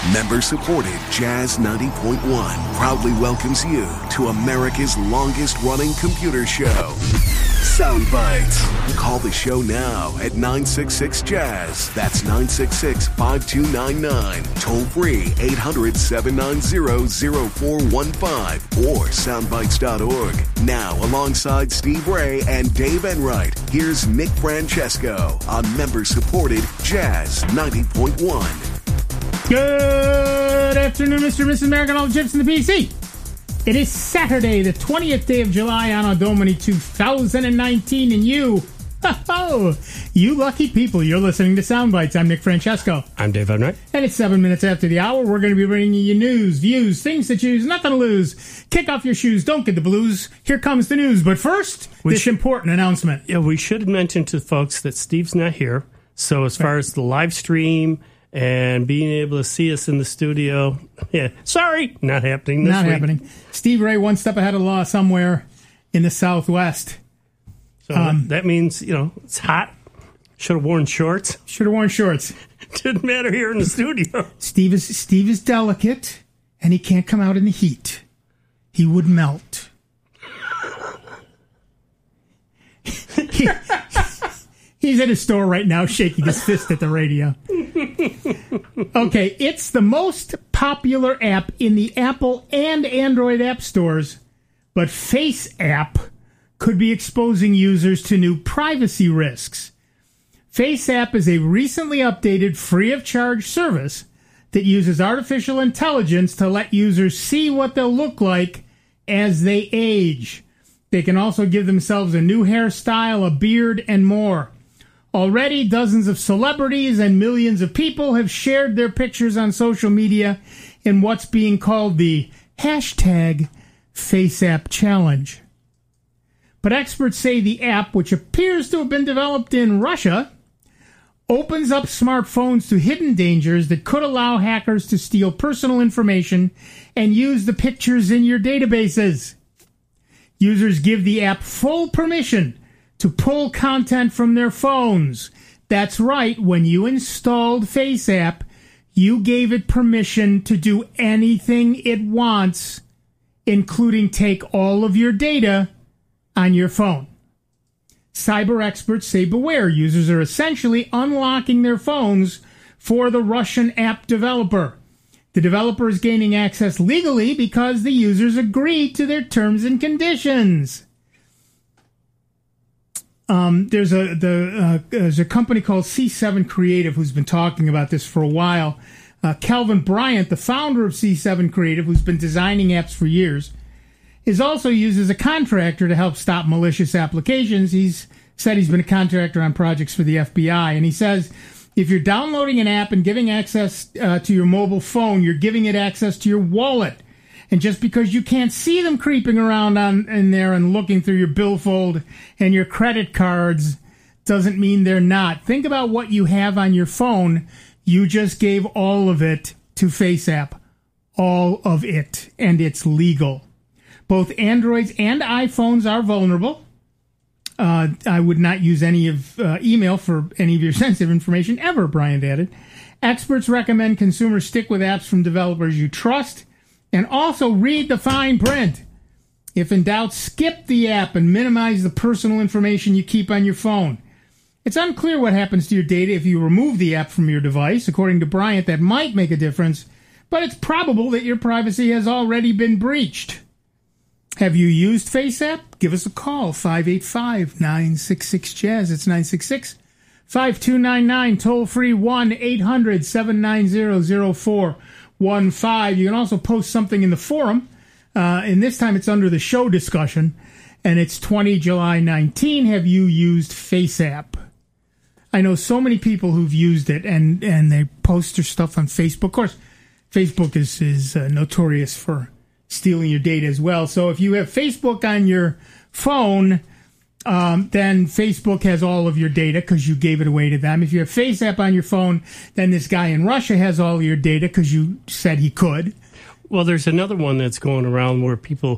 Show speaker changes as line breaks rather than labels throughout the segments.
Member-supported Jazz 90.1 proudly welcomes you to America's longest-running computer show, Sound Bites. Call the show now at 966-JAZZ. That's 966-5299. Toll-free 800-790-0415 or soundbites.org. Now, alongside Steve Ray and Dave Enright, here's Nick Francesco on member-supported Jazz 90.1.
Good afternoon, Mr. and Mrs. America, and all the chips in the PC. It is Saturday, the 20th day of July, Anno Domini 2019, and you lucky people, you're listening to Sound Bites. I'm Nick Francesco.
I'm Dave Enright.
And it's 7 minutes after the hour. We're going to be bringing you news, views, things to choose, nothing to lose. Kick off your shoes, don't get the blues. Here comes the news. But first, this important announcement.
Yeah, we should mention to folks that Steve's not here. So as far as the live stream and being able to see us in the studio, sorry, not happening this week.
Not happening. Steve Ray one step ahead of the law somewhere in the Southwest.
So that means, it's hot. Should have worn shorts.
Didn't
matter here in the studio.
Steve is delicate, and he can't come out in the heat. He would melt. He's at his store right now shaking his fist at the radio. Okay, it's the most popular app in the Apple and Android app stores, but FaceApp could be exposing users to new privacy risks. FaceApp is a recently updated free-of-charge service that uses artificial intelligence to let users see what they'll look like as they age. They can also give themselves a new hairstyle, a beard, and more. Already, dozens of celebrities and millions of people have shared their pictures on social media in what's being called the hashtag FaceApp Challenge. But experts say the app, which appears to have been developed in Russia, opens up smartphones to hidden dangers that could allow hackers to steal personal information and use the pictures in your databases. Users give the app full permission to pull content from their phones. That's right, when you installed FaceApp, you gave it permission to do anything it wants, including take all of your data on your phone. Cyber experts say beware, users are essentially unlocking their phones for the Russian app developer. The developer is gaining access legally because the users agreed to their terms and conditions. There's a company called C7 Creative who's been talking about this for a while. Calvin Bryant, the founder of C7 Creative, who's been designing apps for years, is also used as a contractor to help stop malicious applications. He's said he's been a contractor on projects for the FBI, and he says if you're downloading an app and giving access to your mobile phone, you're giving it access to your wallet. And just because you can't see them creeping around in there and looking through your billfold and your credit cards doesn't mean they're not. Think about what you have on your phone. You just gave all of it to FaceApp. All of it. And it's legal. Both Androids and iPhones are vulnerable. I would not use any of email for any of your sensitive information ever, Bryant added. Experts recommend consumers stick with apps from developers you trust. And also read the fine print. If in doubt, skip the app and minimize the personal information you keep on your phone. It's unclear what happens to your data if you remove the app from your device. According to Bryant, that might make a difference, but it's probable that your privacy has already been breached. Have you used FaceApp? Give us a call, 585-966-JAZZ. It's 966-5299, toll-free 1-800-790-0415. You can also post something in the forum, and this time it's under the show discussion, and it's 20 July 19. Have you used FaceApp? I know so many people who've used it, and they post their stuff on Facebook. Of course, Facebook is notorious for stealing your data as well. So if you have Facebook on your phone, then Facebook has all of your data because you gave it away to them. If you have FaceApp on your phone, then this guy in Russia has all of your data because you said he could.
Well, there's another one that's going around where people,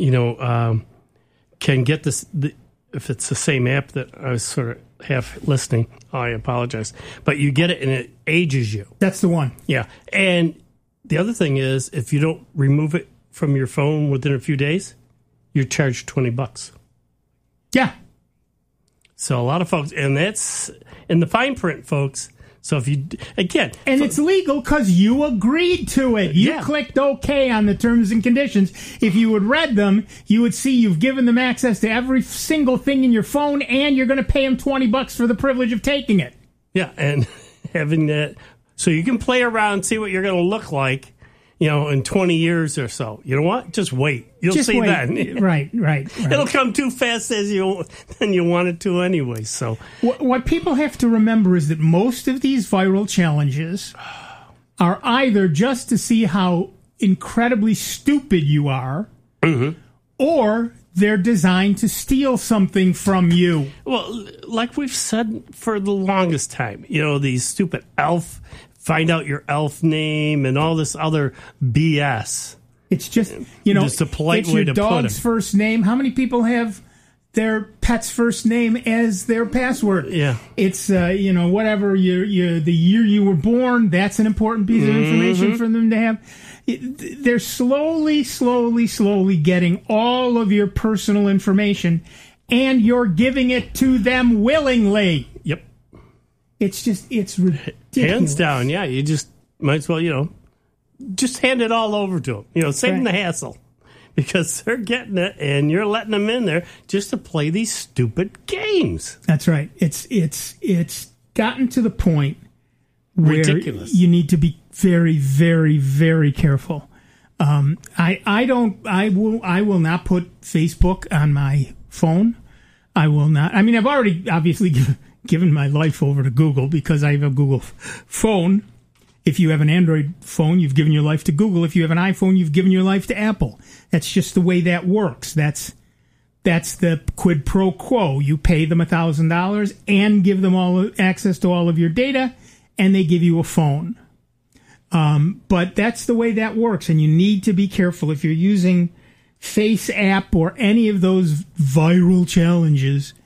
can get this. If it's the same app that I was sort of half listening, I apologize. But you get it and it ages you.
That's the one.
Yeah. And the other thing is, if you don't remove it from your phone within a few days, you're charged $20.
Yeah.
So a lot of folks, and that's in the fine print, folks. So if you, again.
And it's legal because you agreed to it. You clicked OK on the terms and conditions. If you had read them, you would see you've given them access to every single thing in your phone, and you're going to pay them $20 for the privilege of taking it.
Yeah, and having that, so you can play around, see what you're going to look like, in 20 years or so. You know what? Just wait. You'll see
wait.
then.
Right.
It'll come too fast than you want it to anyway. So
what people have to remember is that most of these viral challenges are either just to see how incredibly stupid you are, or they're designed to steal something from you.
Well, like we've said for the longest time, these stupid elf, find out your elf name and all this other BS.
It's just,
just a polite
it's
way
your
to put
dog's
it.
first name. How many people have their pet's first name as their password?
Yeah.
It's, whatever, the year you were born, that's an important piece of information for them to have. They're slowly getting all of your personal information, and you're giving it to them willingly.
Yep.
It's ridiculous.
Hands down, yeah. You just might as well, just hand it all over to them. Save them the hassle. Because they're getting it, and you're letting them in there just to play these stupid games.
That's right. It's gotten to the point where
ridiculous.
You need to be very, very, very careful. I will not put Facebook on my phone. I will not. I mean, I've already obviously given my life over to Google because I have a Google phone. If you have an Android phone, you've given your life to Google. If you have an iPhone, you've given your life to Apple. That's just the way that works. That's the quid pro quo. You pay them $1,000 and give them all access to all of your data, and they give you a phone. But that's the way that works, and you need to be careful if you're using Face app or any of those viral challenges.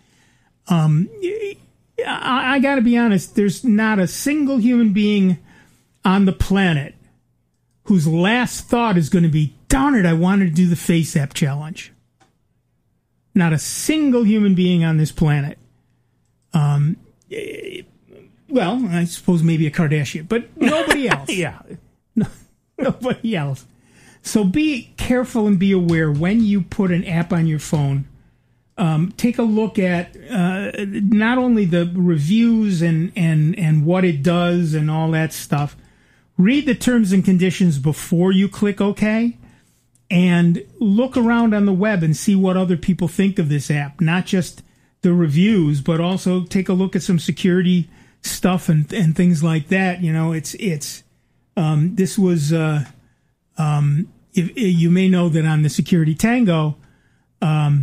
I got to be honest. There's not a single human being on the planet whose last thought is going to be, darn it, I wanted to do the Face app challenge. Not a single human being on this planet. Well, I suppose maybe a Kardashian, but nobody else.
Yeah.
Nobody else. So be careful and be aware when you put an app on your phone. Take a look at not only the reviews and what it does and all that stuff. Read the terms and conditions before you click OK, and look around on the web and see what other people think of this app. Not just the reviews, but also take a look at some security stuff and things like that. This was. If you may know that on the Security Tango, I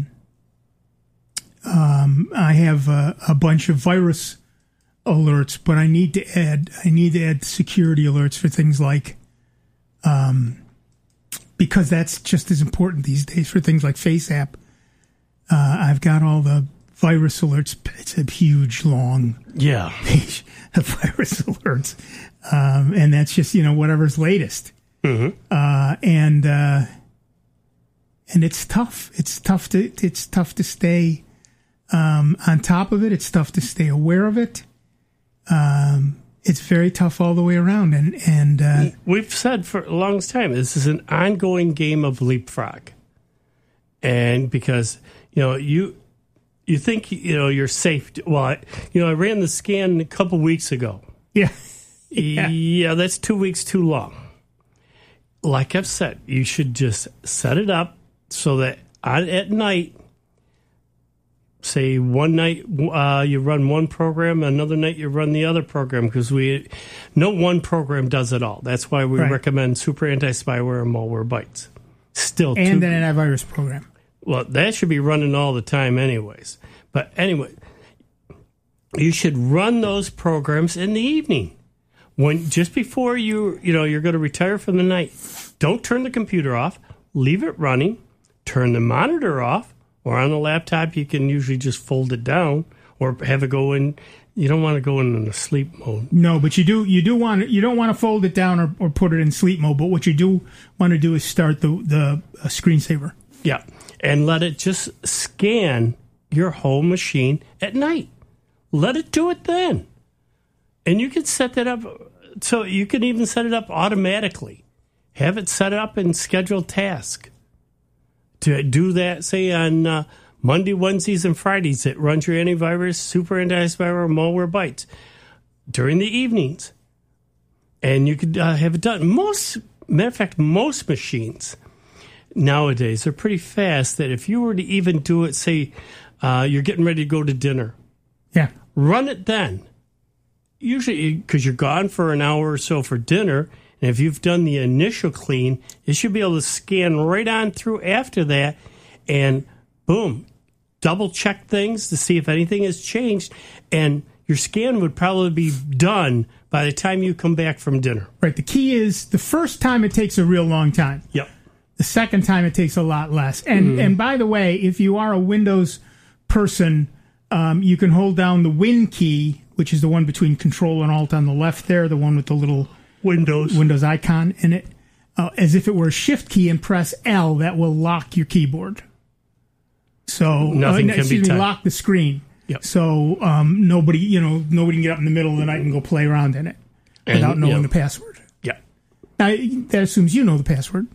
have a bunch of virus alerts, but I need to add security alerts for things like, because that's just as important these days for things like Face app. I've got all the virus alerts. It's a huge, long page of virus alerts, and that's just whatever's latest. Mm-hmm. And it's tough. It's tough to stay on top of it. It's tough to stay aware of it. It's very tough all the way around. And
we've said for a long time, this is an ongoing game of leapfrog. And because, you think, you're safe. I ran the scan a couple weeks ago.
Yeah.
Yeah, that's 2 weeks too long. Like I've said, you should just set it up so that at night, say one night you run one program, another night you run the other program, because no one program does it all. That's why we recommend Super Anti-Spyware and Malwarebytes.
And an antivirus program.
Well, that should be running all the time anyways. But anyway, you should run those programs in the evening. Just before you're going to retire from the night, don't turn the computer off. Leave it running. Turn the monitor off. Or on the laptop, you can usually just fold it down or have it go in You don't want to go in the sleep mode.
No, but you don't want to fold it down or put it in sleep mode. But what you do want to do is start the screensaver.
Yeah, and let it just scan your whole machine at night. Let it do it then. And you can set that up, so you can even set it up automatically. Have it set up in scheduled task. To do that, say, on Monday, Wednesdays, and Fridays, it runs your antivirus, super antivirus, malware bites during the evenings. And you could have it done. Matter of fact, most machines nowadays are pretty fast that if you were to even do it, say, you're getting ready to go to dinner.
Yeah.
Run it then. Usually, because you're gone for an hour or so for dinner, and if you've done the initial clean, it should be able to scan right on through after that, and boom, double check things to see if anything has changed, and your scan would probably be done by the time you come back from dinner.
Right. The key is the first time it takes a real long time.
Yep.
The second time it takes a lot less. And by the way, if you are a Windows person, you can hold down the Win key, which is the one between Control and Alt on the left there, the one with the little Windows icon in it, as if it were a Shift key, and press L. That will lock your keyboard. So
nothing can be touched.
Lock the screen.
Yep.
So nobody can get up in the middle of the night and go play around in it without knowing the password.
Yeah.
Now, that assumes you know the password.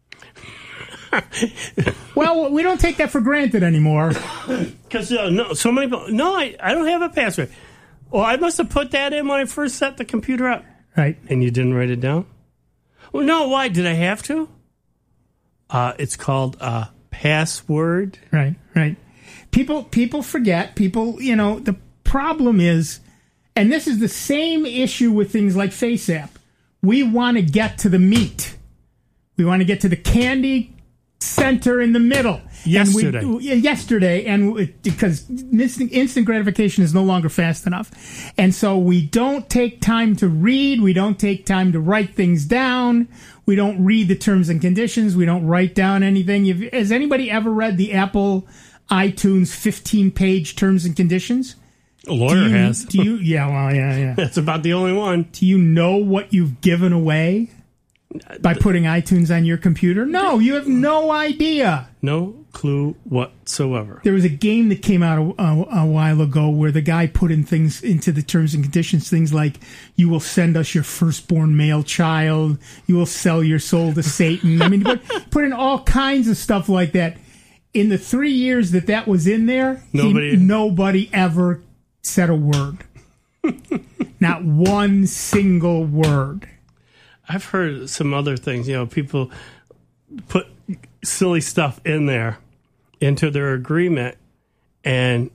Well, we don't take that for granted anymore.
Because so many people, I don't have a password. Well, I must have put that in when I first set the computer up.
Right.
And you didn't write it down? Well, no, why? Did I have to? It's called password.
Right. People forget. The problem is, and this is the same issue with things like FaceApp. We want to get to the meat. We want to get to the candy center in the middle. Yesterday, because instant gratification is no longer fast enough. And so we don't take time to read. We don't take time to write things down. We don't read the terms and conditions. We don't write down anything. Has anybody ever read the Apple iTunes 15-page terms and conditions?
A lawyer has.
Yeah.
That's about the only one.
Do you know what you've given away by putting iTunes on your computer? No, you have no idea.
No clue whatsoever.
There was a game that came out a while ago where the guy put in things into the terms and conditions, things like, you will send us your firstborn male child, you will sell your soul to Satan. I mean, put in all kinds of stuff like that. In the 3 years that was in there, nobody ever said a word. Not one single word.
I've heard some other things. People put silly stuff in there into their agreement, and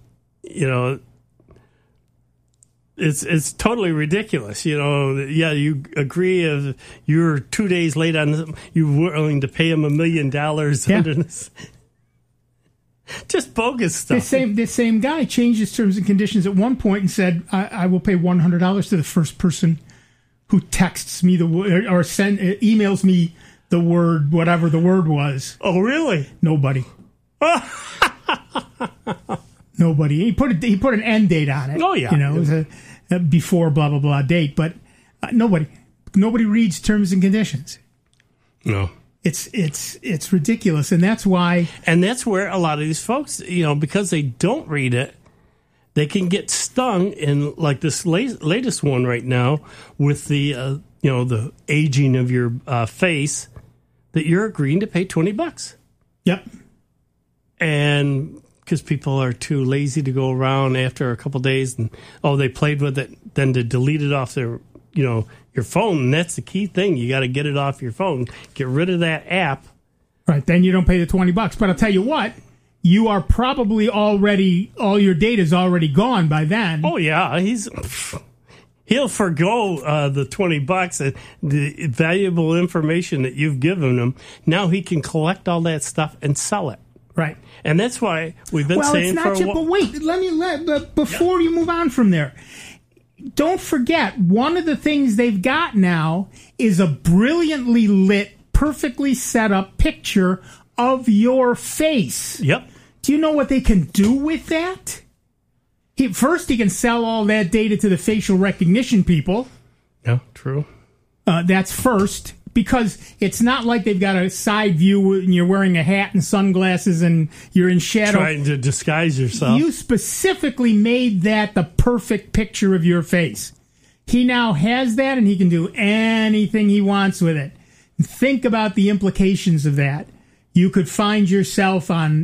it's totally ridiculous. You agree if you're 2 days late on, you're willing to pay him $1 million under this. Just bogus stuff. This same guy changed his terms and conditions at one point and said, I will pay $100 to the first person who texts me or emails me the word, whatever the word was. Oh, really?
Nobody. Nobody. He put an end date on it.
Oh, yeah.
It was a before blah, blah, blah date. But nobody reads terms and conditions.
No.
It's ridiculous, and that's why. And that's where a lot of these folks, because they don't read it, they can get stung in like this latest one right now with the the aging of your face, that you're agreeing to pay $20. Yep.
And because people are too lazy to go around after a couple days and they played with it, then to delete it off their your phone, and that's the key thing. You got to get it off your phone. Get rid of that app.
Right, then you don't pay the $20. But I'll tell you what, you are probably all your data's already gone by then.
Oh yeah, he'll forgo the $20 and the valuable information that you've given him. Now he can collect all that stuff and sell it.
Right,
and that's why we've been saying
it's not
for a
while. But wait, before you move on from there. Don't forget, one of the things they've got now is a brilliantly lit, perfectly set up picture of your face.
Yep.
Do you know what they can do with that? First, he can sell all that data to the facial recognition people.
Yeah, true.
That's first, because it's not like they've got a side view and you're wearing a hat and sunglasses and you're in shadow.
Trying to disguise yourself.
You specifically made that the perfect picture of your face. He now has that, and he can do anything he wants with it. Think about the implications of that. You could find yourself on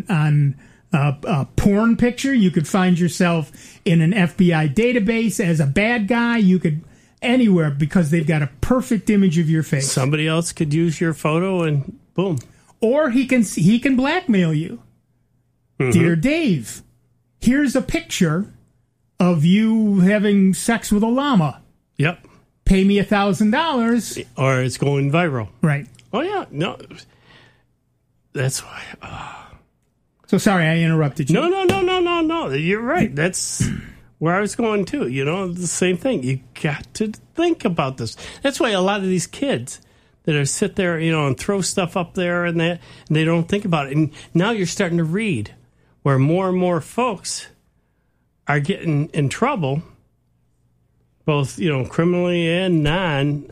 a porn picture. You could find yourself in an FBI database as a bad guy. You could anywhere, because they've got a perfect image of your face.
Somebody else could use your photo and boom.
Or he can blackmail you. Mm-hmm. Dear Dave, here's a picture of you having sex with a llama.
Yep.
Pay me $1,000.
Or it's going viral.
Right.
Oh, yeah. No. That's why.
So sorry I interrupted you.
No. You're right. That's where I was going to. You know, the same thing. You got to think about this. That's why a lot of these kids that are sit there, you know, and throw stuff up there and that, and they don't think about it. And now you're starting to read where more and more folks are getting in trouble, both, you know, criminally and non,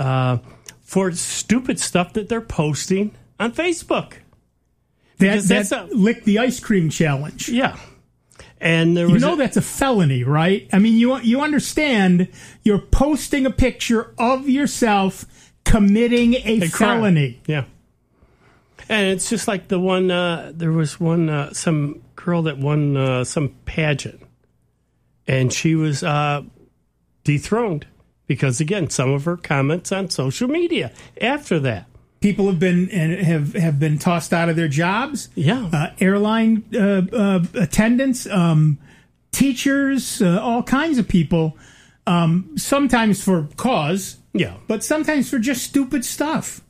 for stupid stuff that they're posting on Facebook.
That's lick the ice cream challenge.
Yeah. And there was
that's a felony, right? I mean, you understand you're posting a picture of yourself committing a felony.
Crime. Yeah. And it's just like the one, there was one, some girl that won some pageant. And she was dethroned because, again, some of her comments on social media after that.
People have been tossed out of their jobs.
Yeah,
airline attendants, teachers, all kinds of people. Sometimes for cause,
yeah,
but sometimes for just stupid stuff.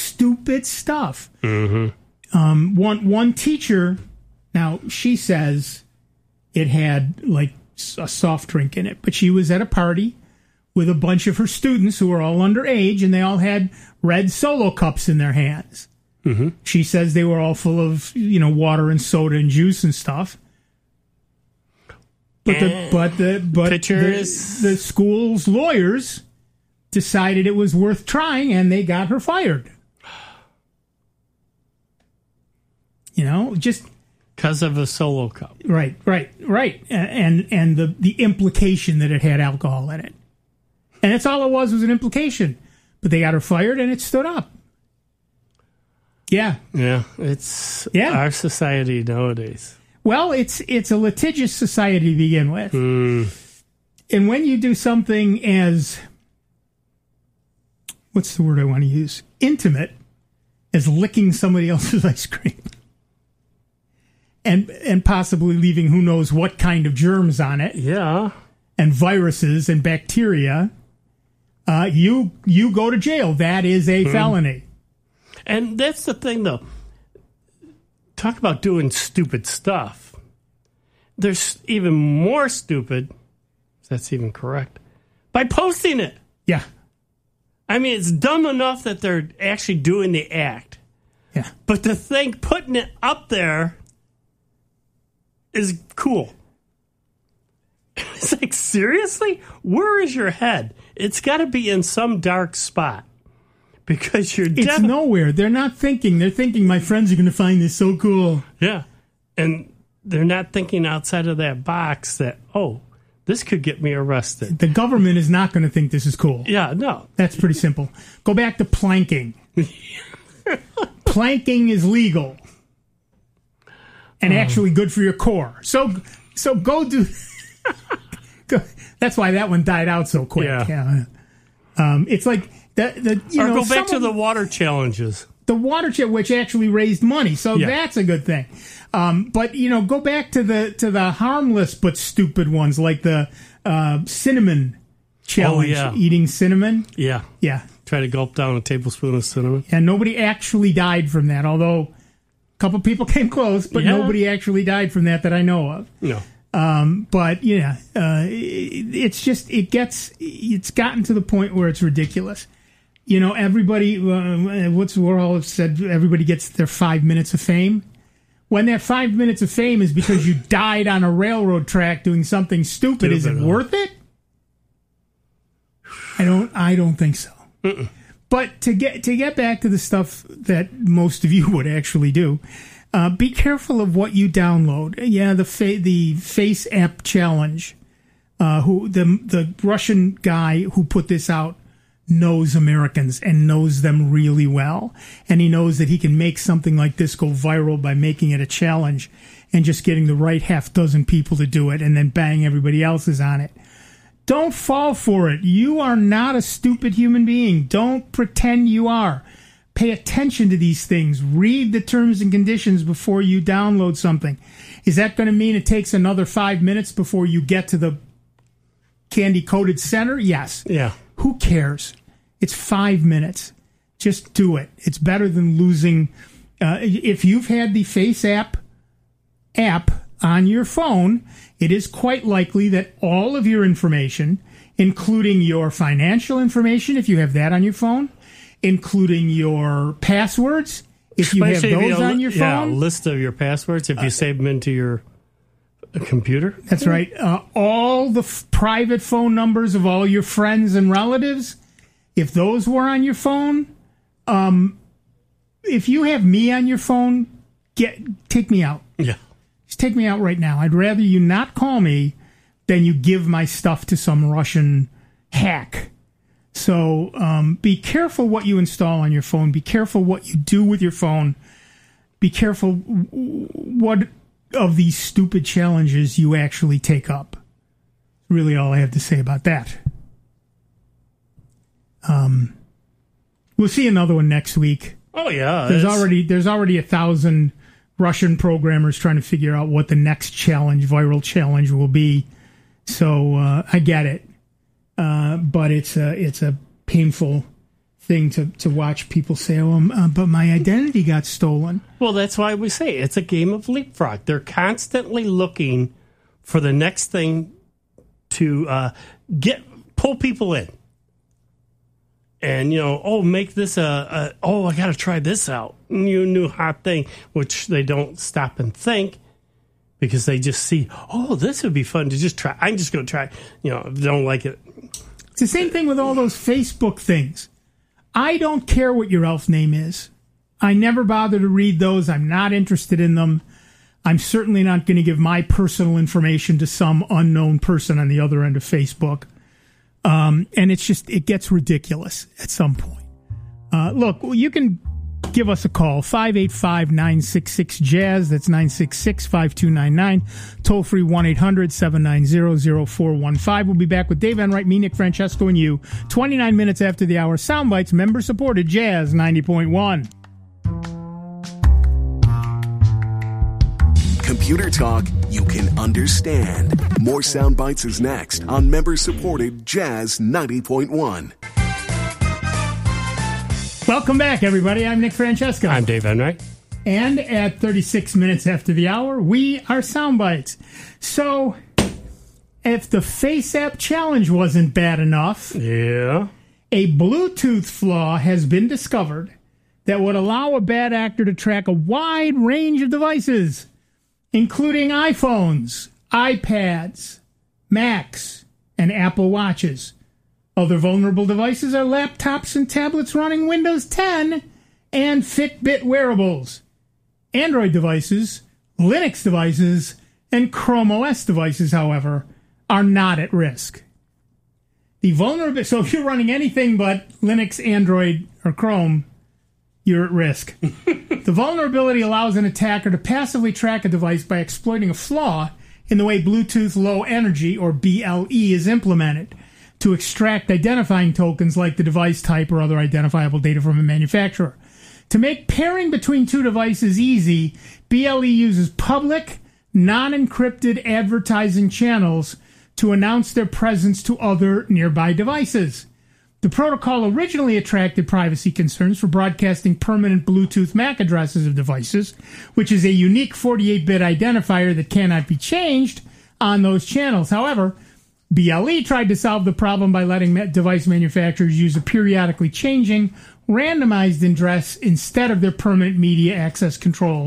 Mm-hmm.
One teacher, now she says it had like a soft drink in it, but she was at a party with a bunch of her students who were all underage, and they all had red Solo cups in their hands.
Mm-hmm.
She says they were all full of, water and soda and juice and stuff. But the school's lawyers decided it was worth trying, and they got her fired. Just
because of a Solo cup.
Right, and the implication that it had alcohol in it. And that's all it was an implication. But they got her fired, and it stood up. Yeah.
Yeah, it's our society nowadays.
Well, it's a litigious society to begin with.
Mm.
And when you do something as, what's the word I want to use? Intimate as licking somebody else's ice cream. And possibly leaving who knows what kind of germs on it.
Yeah.
And viruses and bacteria. You go to jail. That is a felony.
And that's the thing, though. Talk about doing stupid stuff. There's even more stupid, if that's even correct, by posting it.
Yeah.
I mean, it's dumb enough that they're actually doing the act.
Yeah.
But to think putting it up there is cool. It's like, seriously? Where is your head? It's got to be in some dark spot. Because
it's nowhere. They're not thinking. They're thinking, my friends are going to find this so cool.
Yeah. And they're not thinking outside of that box that, this could get me arrested.
The government is not going to think this is cool.
Yeah, no.
That's pretty simple. Go back to planking. Planking is legal. And actually good for your core. So go do... That's why that one died out so quick.
Yeah.
It's like...
go back to the water challenges.
The water challenge, which actually raised money, so that's a good thing. But go back to the harmless but stupid ones, like the cinnamon challenge.
Oh, yeah.
Eating cinnamon.
Yeah. Try to gulp down a tablespoon of cinnamon.
And nobody actually died from that, although a couple people came close, but nobody actually died from that I know of.
No.
But it's gotten to the point where it's ridiculous. Everybody, what's Warhol said, everybody gets their 5 minutes of fame. when that 5 minutes of fame is because you died on a railroad track doing something stupid, is it worth it? I don't think so. Mm-mm. But to get back to the stuff that most of you would actually do, be careful of what you download. Yeah, the Face App Challenge. Who the Russian guy who put this out knows Americans and knows them really well, and he knows that he can make something like this go viral by making it a challenge and just getting the right half dozen people to do it, and then bang, everybody else is on it. Don't fall for it. You are not a stupid human being. Don't pretend you are. Pay attention to these things. Read the terms and conditions before you download something. Is that going to mean it takes another 5 minutes before you get to the candy-coated center? Yes.
Yeah.
Who cares? It's 5 minutes. Just do it. It's better than losing. If you've had the Face app on your phone, it is quite likely that all of your information, including your financial information, if you have that on your phone, including your passwords, if you have those on your phone.
Yeah, a list of your passwords, if you save them into your computer.
That's right. All the private phone numbers of all your friends and relatives, if those were on your phone, if you have me on your phone, take me out.
Yeah.
Just take me out right now. I'd rather you not call me than you give my stuff to some Russian hack. So be careful what you install on your phone. Be careful what you do with your phone. Be careful what of these stupid challenges you actually take up. Really all I have to say about that. We'll see another one next week.
Oh yeah.
There's already 1,000 Russian programmers trying to figure out what the next viral challenge will be. So I get it. But it's a painful thing to watch people say, but my identity got stolen.
Well, that's why we say it's a game of leapfrog. They're constantly looking for the next thing to pull people in. And, make this I got to try this out. New hot thing, which they don't stop and think because they just see, this would be fun to just try. I'm just going to try. If they don't like it.
It's the same thing with all those Facebook things. I don't care what your elf name is. I never bother to read those. I'm not interested in them. I'm certainly not going to give my personal information to some unknown person on the other end of Facebook. And it gets ridiculous at some point. Look, you can give us a call, 585-966-JAZZ. That's 966-5299. Toll free 1-800-790-0415. We'll be back with Dave Enright, me, Nick Francesco, and you. 29 minutes after the hour. Soundbites, member-supported Jazz 90.1.
Computer talk you can understand. More Soundbites is next on member-supported Jazz 90.1.
Welcome back, everybody. I'm Nick Francesco.
I'm Dave Enright.
And at 36 minutes after the hour, we are Soundbites. So, if the Face App Challenge wasn't bad enough,
yeah,
a Bluetooth flaw has been discovered that would allow a bad actor to track a wide range of devices, including iPhones, iPads, Macs, and Apple Watches. Other vulnerable devices are laptops and tablets running Windows 10 and Fitbit wearables. Android devices, Linux devices, and Chrome OS devices, however, are not at risk. So if you're running anything but Linux, Android, or Chrome, you're at risk. The vulnerability allows an attacker to passively track a device by exploiting a flaw in the way Bluetooth Low Energy, or BLE, is implemented to extract identifying tokens like the device type or other identifiable data from a manufacturer. To make pairing between two devices easy, BLE uses public, non-encrypted advertising channels to announce their presence to other nearby devices. The protocol originally attracted privacy concerns for broadcasting permanent Bluetooth MAC addresses of devices, which is a unique 48-bit identifier that cannot be changed on those channels. However, BLE tried to solve the problem by letting device manufacturers use a periodically changing, randomized address instead of their permanent media access control,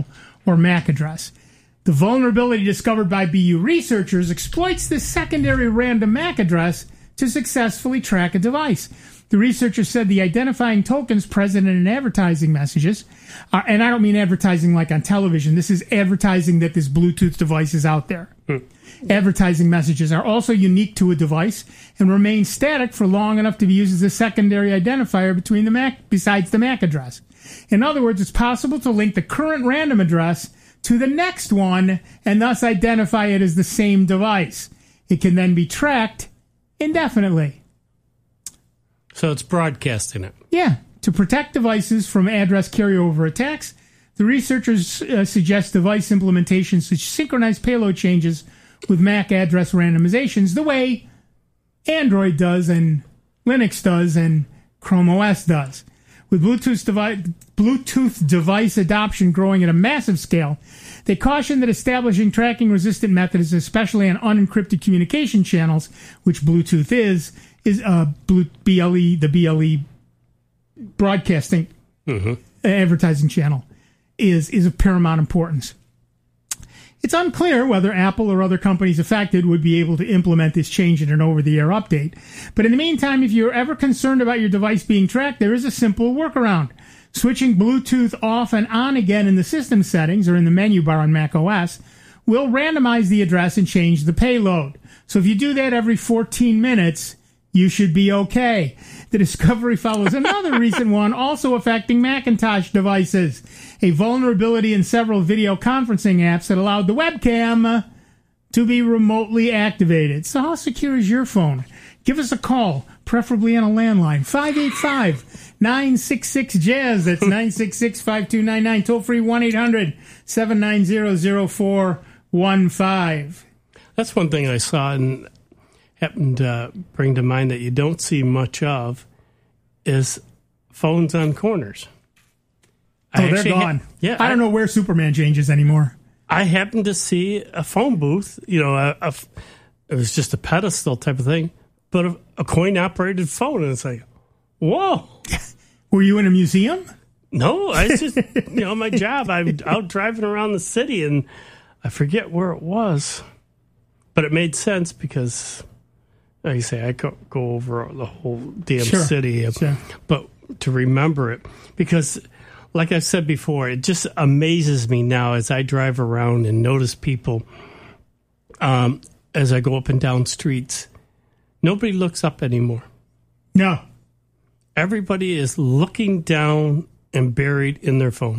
or MAC address. The vulnerability discovered by BU researchers exploits this secondary random MAC address to successfully track a device. The researchers said the identifying tokens present in advertising messages are, and I don't mean advertising like on television, this is advertising that this Bluetooth device is out there. Advertising messages are also unique to a device and remain static for long enough to be used as a secondary identifier between the MAC, besides the MAC address. In other words, it's possible to link the current random address to the next one and thus identify it as the same device. It can then be tracked indefinitely.
So it's broadcasting it.
Yeah. To protect devices from address carryover attacks, the researchers suggest device implementations which synchronize payload changes with MAC address randomizations the way Android does and Linux does and Chrome OS does. With Bluetooth device adoption growing at a massive scale, they caution that establishing tracking-resistant methods, especially on unencrypted communication channels, which Bluetooth is BLE, the BLE broadcasting advertising channel, is of paramount importance. It's unclear whether Apple or other companies affected would be able to implement this change in an over-the-air update. But in the meantime, if you're ever concerned about your device being tracked, there is a simple workaround. Switching Bluetooth off and on again in the system settings or in the menu bar on macOS will randomize the address and change the payload. So if you do that every 14 minutes, you should be okay. The discovery follows another recent one also affecting Macintosh devices. A vulnerability in several video conferencing apps that allowed the webcam to be remotely activated. So how secure is your phone? Give us a call, preferably on a landline. 585-966-JAZZ. That's 966-5299. Toll free 1-800-790-0415.
That's one thing I saw and happened to bring to mind that you don't see much of is phones on corners.
Oh, they're gone. I don't know where Superman changes anymore.
I happened to see a phone booth, it was just a pedestal type of thing, but a coin-operated phone, and it's like, whoa.
Were you in a museum?
No, I just, my job, I'm out driving around the city, and I forget where it was, but it made sense because, like you say, I go over the whole damn city, but to remember it, because like I said before, it just amazes me now as I drive around and notice people as I go up and down streets. Nobody looks up anymore.
No.
Everybody is looking down and buried in their phone.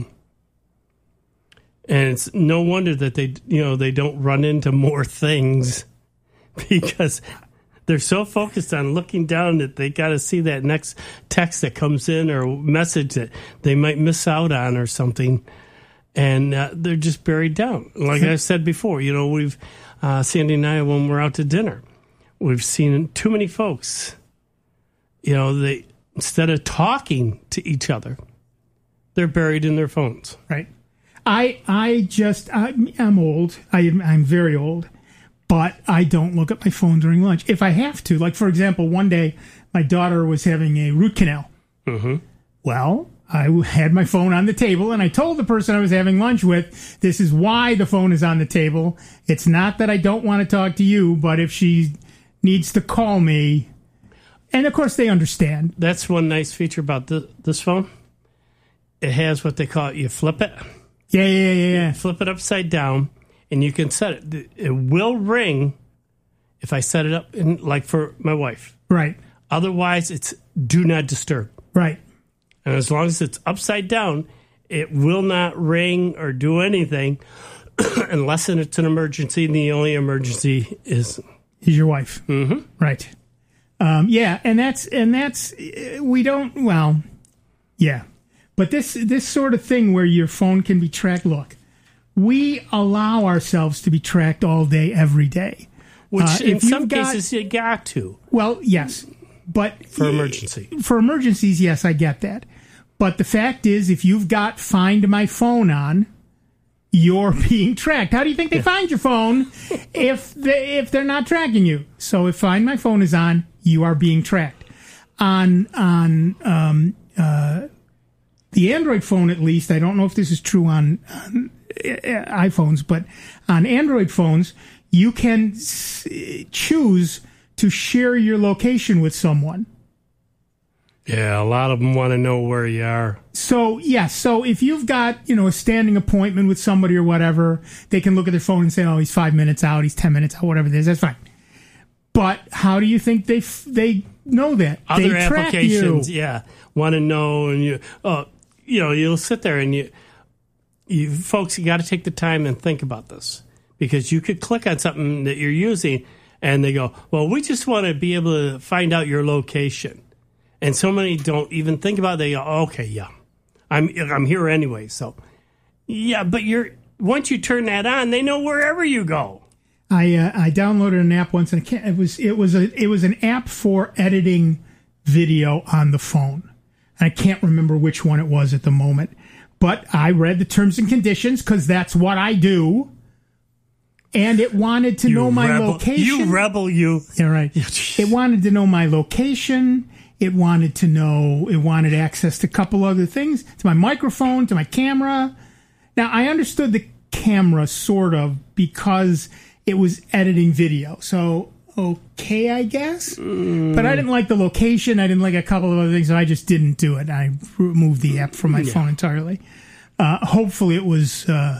And it's no wonder that they don't run into more things because they're so focused on looking down that they got to see that next text that comes in or message that they might miss out on or something. And they're just buried down. Like I said before, we've, Sandy and I, when we're out to dinner, we've seen too many folks, they instead of talking to each other, they're buried in their phones.
Right. I'm old. I'm very old. But I don't look at my phone during lunch. If I have to, like, for example, one day my daughter was having a root canal. Mm-hmm. Well, I had my phone on the table, and I told the person I was having lunch with, this is why the phone is on the table. It's not that I don't want to talk to you, but if she needs to call me. And, of course, they understand.
That's one nice feature about this phone. It has what they call it. You flip it.
Yeah.
Flip it upside down. And you can set it. It will ring if I set it up, like for my wife.
Right.
Otherwise, it's do not disturb.
Right.
And as long as it's upside down, it will not ring or do anything unless it's an emergency. And the only emergency is
your wife.
Mm-hmm.
Right. Yeah. And that's we don't. Well, yeah. But this sort of thing where your phone can be tracked. Look. We allow ourselves to be tracked all day, every day.
Which in some cases you got to.
Well, yes. But
for emergency.
For emergencies, yes, I get that. But the fact is, if you've got Find My Phone on, you're being tracked. How do you think they find your phone if they're not tracking you? So if Find My Phone is on, you are being tracked. On the Android phone, at least, I don't know if this is true on iPhones, but on Android phones, you can choose to share your location with someone.
Yeah, a lot of them want to know where you are.
So, so if you've got, a standing appointment with somebody or whatever, they can look at their phone and say, oh, he's 5 minutes out, he's 10 minminutes out, whatever it is. That's fine. But how do you think they know that?
Other
they track
applications,
you.
want to know, and you'll sit there and you folks, you got to take the time and think about this, because you could click on something that you're using and they go, well, we just want to be able to find out your location. And so many don't even think about it. They go, okay, yeah, I'm here anyway. So, yeah, but once you turn that on, they know wherever you go.
I downloaded an app once, and it was an app for editing video on the phone. And I can't remember which one it was at the moment, but I read the terms and conditions because that's what I do. And it wanted to know my location.
You rebel, you.
Yeah, right. It wanted to know my location. It wanted access to a couple other things, to my microphone, to my camera. Now, I understood the camera sort of because it was editing video. So, okay, I guess. But I didn't like the location. I didn't like a couple of other things, so I just didn't do it. I removed the app from my phone entirely. Hopefully it was, I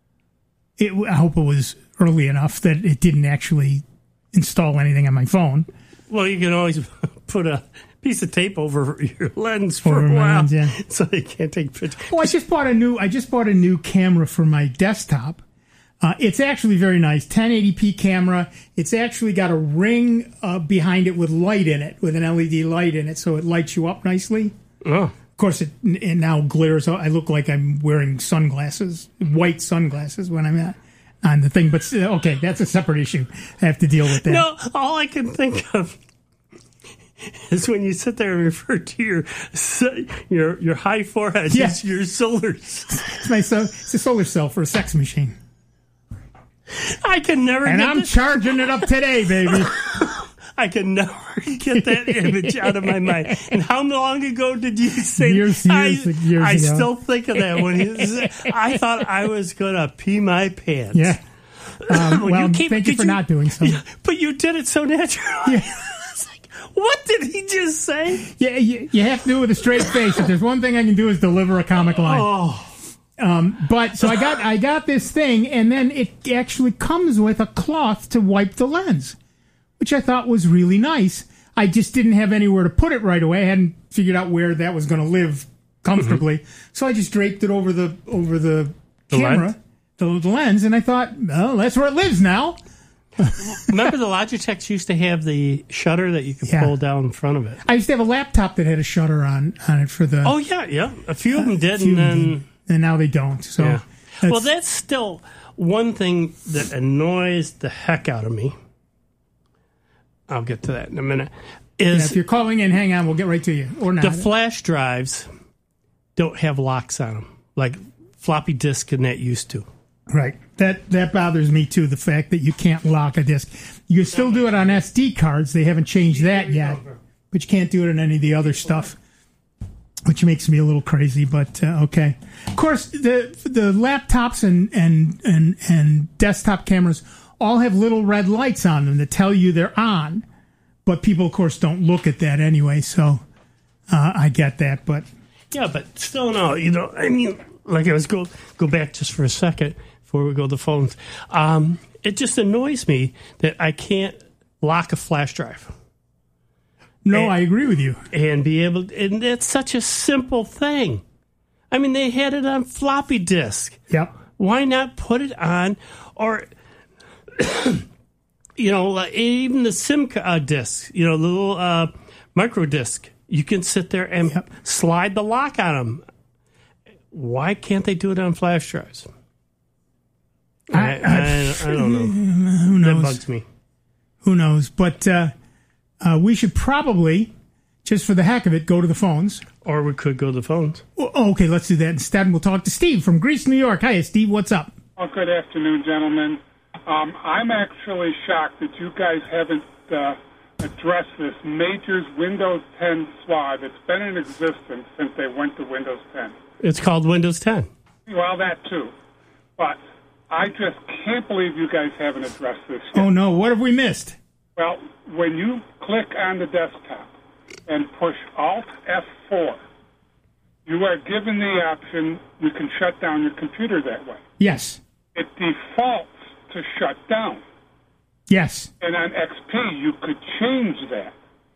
hope it was early enough that it didn't actually install anything on my phone.
Well, you can always put a piece of tape over your lens for a while, so you can't take pictures.
Oh, I just bought a new camera for my desktop. It's actually very nice, 1080p camera. It's actually got a ring behind it with light in it, with an LED light in it, so it lights you up nicely.
Oh.
Of course, it now glitters. I look like I'm wearing sunglasses, white sunglasses, when I'm on the thing. But okay, that's a separate issue. I have to deal with that.
No, all I can think of is when you sit there and refer to your high forehead.
Yeah.
It's your solar.
It's a solar cell for a sex machine.
I can never.
And I'm charging it up today, baby.
I can never get that image out of my mind. And how long ago did you say?
Years
I
ago.
still think of that when I thought I was going to pee my pants.
Yeah. Well, thank you for not doing so.
Yeah, but you did it so naturally.
Yeah.
It's like, what did he just say?
Yeah, you have to do it with a straight face. If there's one thing I can do is deliver a comic line.
Oh.
But so I got this thing, and then it actually comes with a cloth to wipe the lens, which I thought was really nice. I just didn't have anywhere to put it right away. I hadn't figured out where that was going to live comfortably, so I just draped it over the camera, the lens, and I thought, well, that's where it lives now.
Remember the Logitechs used to have the shutter that you could pull down in front of it?
I used to have a laptop that had a shutter on it for the.
Oh yeah. A few of them did,
and now they don't. So,
yeah. Well, that's still one thing that annoys the heck out of me. I'll get to that in a minute.
If you're calling in, hang on, we'll get right to you. Or not.
The flash drives don't have locks on them like floppy disk and that used to.
Right. That bothers me too, the fact that you can't lock a disk. You can still do it on SD cards. They haven't changed that yet. But you can't do it on any of the other stuff, which makes me a little crazy, but okay. Of course, the laptops and desktop cameras all have little red lights on them that tell you they're on. But people, of course, don't look at that anyway, so I get that. But
yeah, but still no. I mean, like I was go back just for a second before we go to the phones. It just annoys me that I can't lock a flash drive.
No, I agree with you.
And and that's such a simple thing. I mean, they had it on floppy disk.
Yep.
Why not put it on, or, even the SIM disc, the little micro disc, you can sit there and slide the lock on them. Why can't they do it on flash drives? I don't know.
Who knows?
That bugs me.
Who knows? But we should probably, just for the heck of it, go to the phones.
Or we could go to the phones.
Oh, okay, let's do that instead. And we'll talk to Steve from Greece, New York. Hi, Steve. What's up?
Oh, good afternoon, gentlemen. I'm actually shocked that you guys haven't addressed this Major's Windows 10 swab. It's been in existence since they went to Windows 10.
It's called Windows 10.
Well, that too. But I just can't believe you guys haven't addressed this yet.
Oh, no. What have we missed?
Well, when you click on the desktop and push Alt F4, you are given the option you can shut down your computer that way.
Yes.
It defaults to shut down.
Yes.
And on XP, you could change that.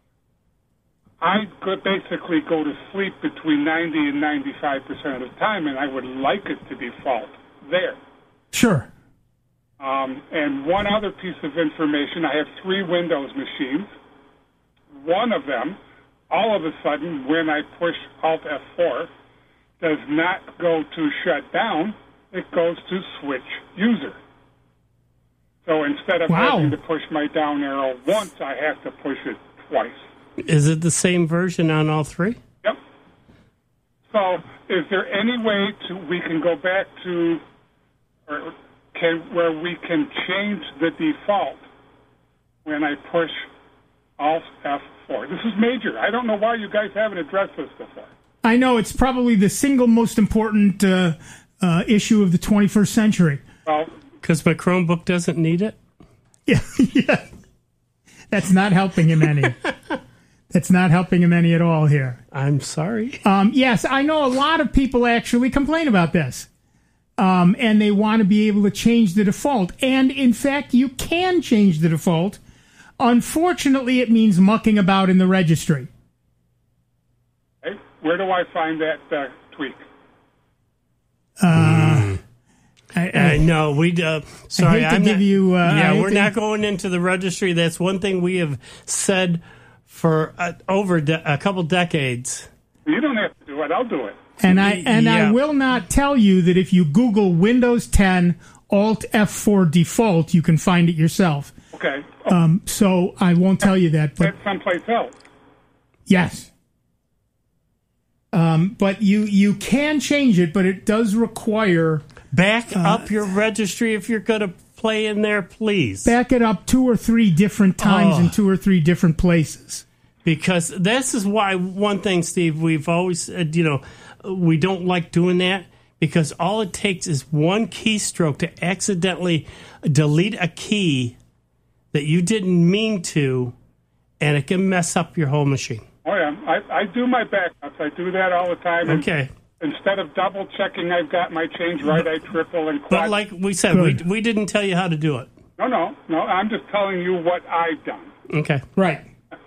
I could basically go to sleep between 90 and 95% of the time, and I would like it to default there.
Sure.
And one other piece of information, I have 3 Windows machines. One of them, all of a sudden, when I push Alt F4, does not go to shut down, it goes to switch user. So instead of having to push my down arrow once, I have to push it twice.
Is it the same version on all 3?
Yep. So is there any way we can go back to, where we can change the default when I push Alt F4? This is major. I don't know why you guys haven't addressed this before.
I know it's probably the single most important issue of the 21st century.
Well,
because my Chromebook doesn't need it?
Yeah. That's not helping him any. That's not helping him any at all here.
I'm sorry.
Yes, I know a lot of people actually complain about this. And they want to be able to change the default. And, in fact, you can change the default. Unfortunately, it means mucking about in the registry.
Okay. Where do I find that tweak?
No, we. Sorry,
I hate to give you.
We're not going into the registry. That's one thing we have said for over a couple decades.
You don't have to do it. I'll do it.
And I will not tell you that if you Google Windows 10 Alt F4 default, you can find it yourself.
Okay.
So I won't tell you that. But
that's someplace else.
Yes. But you can change it, but it does require...
Back up your registry if you're going to play in there, please.
Back it up 2 or 3 different times in 2 or 3 different places.
Because this is why, one thing, Steve, we've always said, we don't like doing that, because all it takes is one keystroke to accidentally delete a key that you didn't mean to, and it can mess up your whole machine.
Oh, yeah. I do my backups. I do that all the time.
Okay.
Instead of double checking I've got my change right, I triple and quad.
But like we said, we didn't tell you how to do it.
No. I'm just telling you what I've done.
Okay.
Right.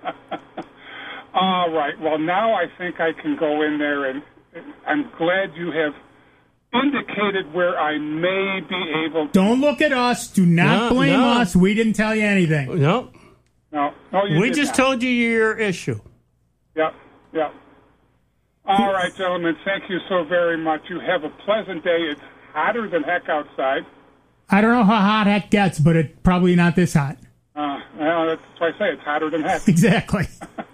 All right. Well, now I think I can go in there, and I'm glad you have indicated where I may be able to.
Don't look at us. Do not blame us. We didn't tell you anything.
No.
No,
we just told you your issue.
Yep. All right, gentlemen, thank you so very much. You have a pleasant day. It's hotter than heck outside.
I don't know how hot heck gets, but it's probably not this hot.
Well, that's why I say it's hotter than heck.
Exactly.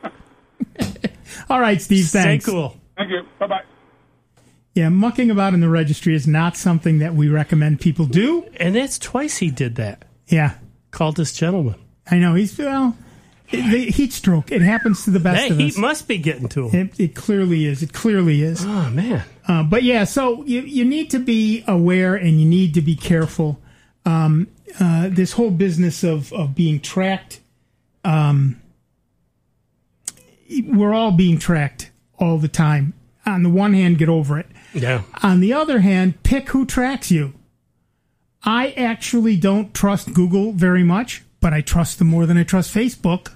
All right, Steve, thanks.
Stay cool.
Thank you. Bye-bye.
Yeah, mucking about in the registry is not something that we recommend people do.
And that's twice he did that.
Yeah.
Called this gentleman.
I know. The heat stroke. It happens to the best of us.
That heat must be getting to him.
It clearly is. It clearly is.
Oh, man.
But yeah, so you need to be aware and you need to be careful. This whole business of being tracked, we're all being tracked all the time. On the one hand, get over it.
Yeah.
On the other hand, pick who tracks you. I actually don't trust Google very much, but I trust them more than I trust Facebook.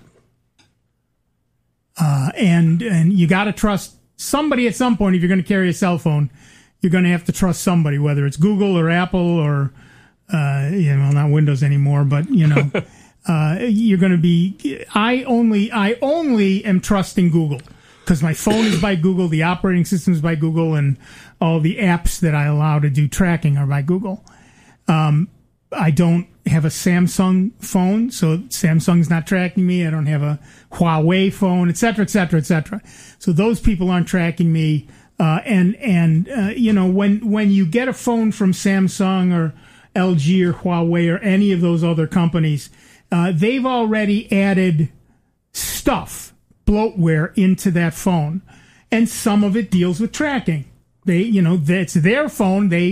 And you got to trust somebody at some point. If you're going to carry a cell phone, you're going to have to trust somebody, whether it's Google or Apple or, not Windows anymore, but, you're going to be, I only am trusting Google because my phone is by Google, the operating system is by Google, and all the apps that I allow to do tracking are by Google. I don't have a Samsung phone, so Samsung's not tracking me. I don't have a Huawei phone, et cetera, et cetera, et cetera. So those people aren't tracking me. When you get a phone from Samsung or LG or Huawei or any of those other companies, they've already added stuff, bloatware, into that phone. And some of it deals with tracking. It's their phone. They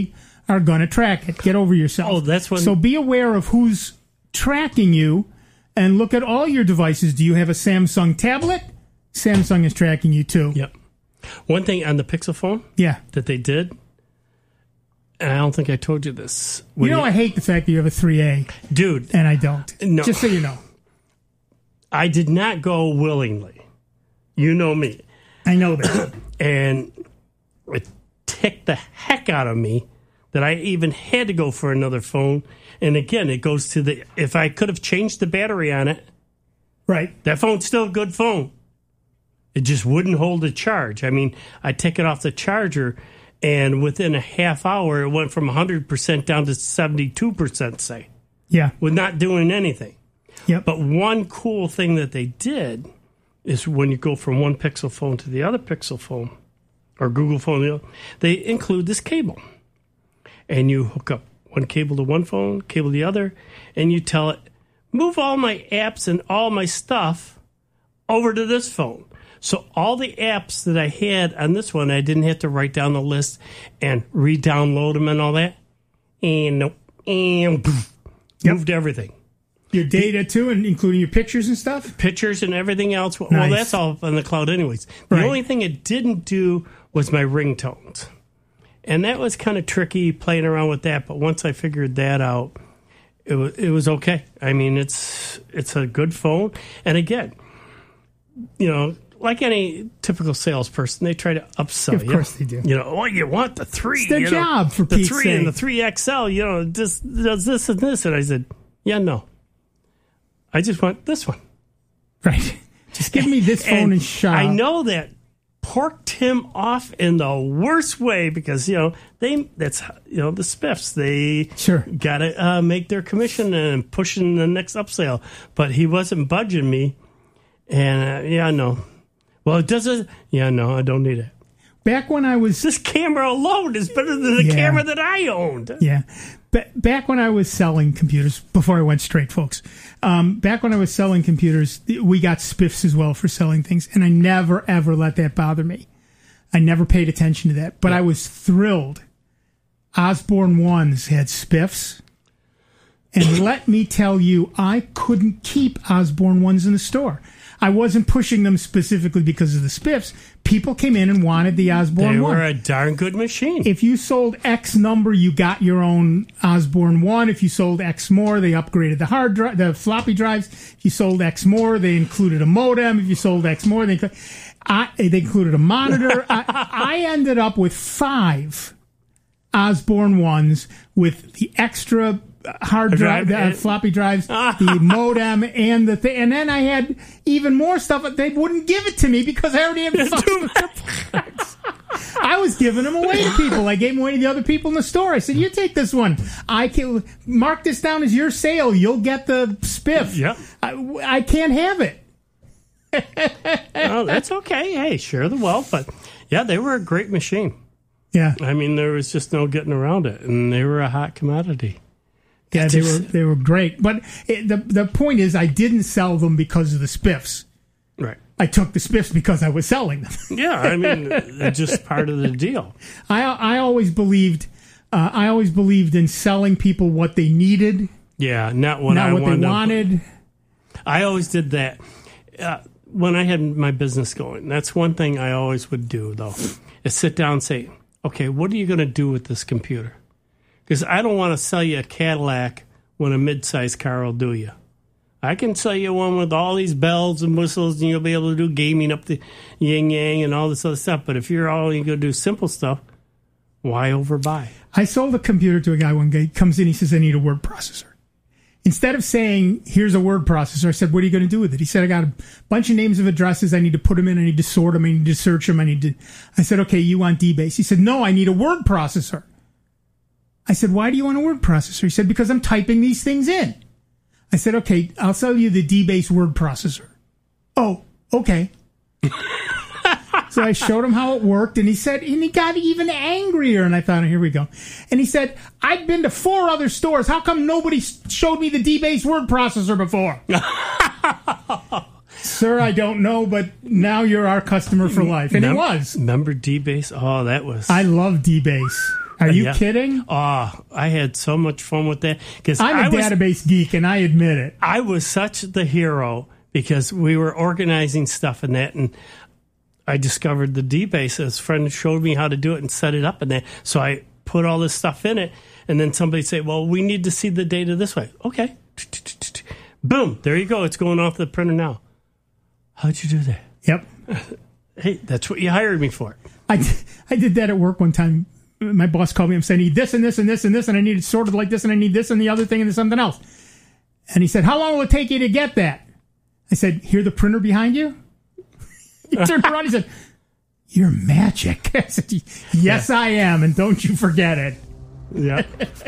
are going to track it. Get over yourself.
Oh, that's when...
So be aware of who's tracking you and look at all your devices. Do you have a Samsung tablet? Samsung is tracking you too.
Yep. One thing on the Pixel phone that they did, and I don't think I told you this.
I hate the fact that you have a 3A.
Dude.
And I don't.
No.
Just so you know.
I did not go willingly. You know me.
I know that.
And it ticked the heck out of me that I even had to go for another phone. And again, it goes to if I could have changed the battery on it,
right?
That phone's still a good phone. It just wouldn't hold a charge. I mean, I take it off the charger, and within a half hour, it went from 100% down to 72%, say.
Yeah.
With not doing anything.
Yep.
But one cool thing that they did is when you go from one Pixel phone to the other Pixel phone, or Google phone, they include this cable. And you hook up one cable to one phone, cable to the other, and you tell it, move all my apps and all my stuff over to this phone. So all the apps that I had on this one, I didn't have to write down the list and re-download them and all that. And nope. And poof, moved everything.
Your data, too, and including your pictures and stuff?
Pictures and everything else.
Nice.
Well, that's all on the cloud anyways. The only thing it didn't do was my ringtones. And that was kind of tricky playing around with that. But once I figured that out, it was okay. I mean, it's a good phone. And again, like any typical salesperson, they try to upsell you.
Of course they do.
You want the 3.
It's their job, for Pete's sake.
The 3 and the 3XL, this does this and this. And I said, no. I just want this one.
Right. Just give me this phone and shut up.
I know that porked him off in the worst way because, that's the spiffs. They got to make their commission and pushing the next upsale. But he wasn't budging me. And, no. Well, it doesn't. Yeah, no, I don't need it.
Back when I was...
This camera alone is better than the camera that I owned.
Yeah. Back when I was selling computers, before I went straight, folks, back when I was selling computers, we got spiffs as well for selling things, and I never, ever let that bother me. I never paid attention to that, but I was thrilled. Osborne Ones had spiffs, and let me tell you, I couldn't keep Osborne Ones in the store. I wasn't pushing them specifically because of the spiffs. People came in and wanted the Osborne One.
They were a darn good machine.
If you sold X number, you got your own Osborne One. If you sold X more, they upgraded the floppy drives. If you sold X more, they included a modem. If you sold X more, they included a monitor. I ended up with 5 Osborne Ones with the extra hard drive, floppy drives, the modem, and the thing. And then I had even more stuff, but they wouldn't give it to me because I already had the I was giving them away to people. I gave them away to the other people in the store. I said, you take this one. I can mark this down as your sale. You'll get the spiff.
Yep.
I can't have it.
Oh, that's okay. Hey, share the wealth. But, yeah, they were a great machine.
Yeah.
I mean, there was just no getting around it. And they were a hot commodity.
Yeah, they were great. But the point is, I didn't sell them because of the spiffs.
Right.
I took the spiffs because I was selling them.
Yeah, I mean, it's just part of the deal.
I always believed in selling people what they needed.
Yeah, not what they wanted. I always did that. When I had my business going, that's one thing I always would do, though, is sit down and say, okay, what are you going to do with this computer? Because I don't want to sell you a Cadillac when a mid-size car will do you. I can sell you one with all these bells and whistles, and you'll be able to do gaming up the yin-yang and all this other stuff. But if you're going to do simple stuff, why overbuy?
I sold a computer to a guy one day. He comes in, he says, I need a word processor. Instead of saying, here's a word processor, I said, what are you going to do with it? He said, I got a bunch of names of addresses. I need to put them in. I need to sort them. I need to search them. I said, okay, you want DBase? He said, no, I need a word processor. I said, why do you want a word processor? He said, because I'm typing these things in. I said, okay, I'll sell you the DBase word processor. Oh, okay. So I showed him how it worked, and he got even angrier, and I thought, here we go. And he said, I've been to 4 other stores. How come nobody showed me the DBase word processor before? Sir, I don't know, but now you're our customer for life. And he was.
Remember DBase? Oh, that was...
I love DBase. Are you kidding?
Oh, I had so much fun with that. Because
I'm a database geek, and I admit it.
I was such the hero because we were organizing stuff in that, and I discovered the DBase. A friend showed me how to do it and set it up in that. So I put all this stuff in it, and then somebody say, well, we need to see the data this way. Okay. Boom. There you go. It's going off the printer now. How'd you do that?
Yep.
Hey, that's what you hired me for.
I did that at work one time. My boss called me and said, I need this and this and this and this, and I need it sorted like this, and I need this and the other thing and something else. And he said, how long will it take you to get that? I said, hear the printer behind you? He turned around and he said, you're magic. I said, yes, I am, and don't you forget it.
Yeah.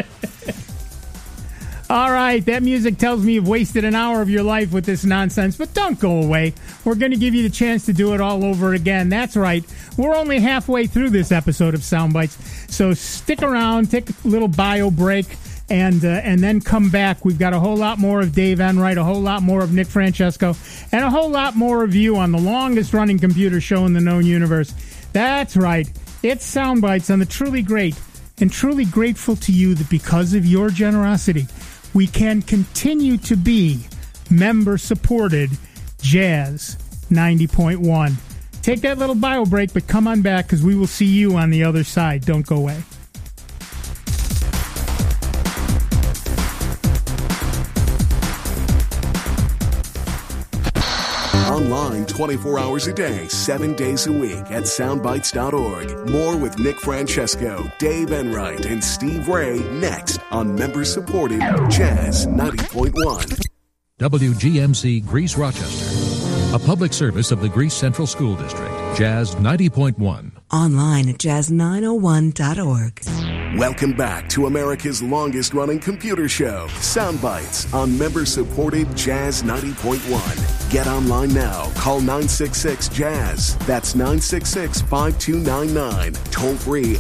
All right, that music tells me you've wasted an hour of your life with this nonsense, but don't go away. We're going to give you the chance to do it all over again. That's right. We're only halfway through this episode of Soundbites, so stick around, take a little bio break, and then come back. We've got a whole lot more of Dave Enright, a whole lot more of Nick Francesco, and a whole lot more of you on the longest-running computer show in the known universe. That's right. It's Soundbites on the Truly Great, and truly grateful to you that because of your generosity, we can continue to be member-supported Jazz 90.1. Take that little bio break, but come on back because we will see you on the other side. Don't go away.
Online 24 hours a day, 7 days a week at soundbites.org. More with Nick Francesco, Dave Enright, and Steve Ray next on member-supported Jazz 90.1.
WGMC Greece Rochester, a public service of the Greece Central School District. Jazz 90.1.
Online at jazz901.org.
Welcome back to America's longest-running computer show, Soundbites, on member-supported Jazz 90.1. Get online now. Call 966-JAZZ. That's 966-5299. Toll-free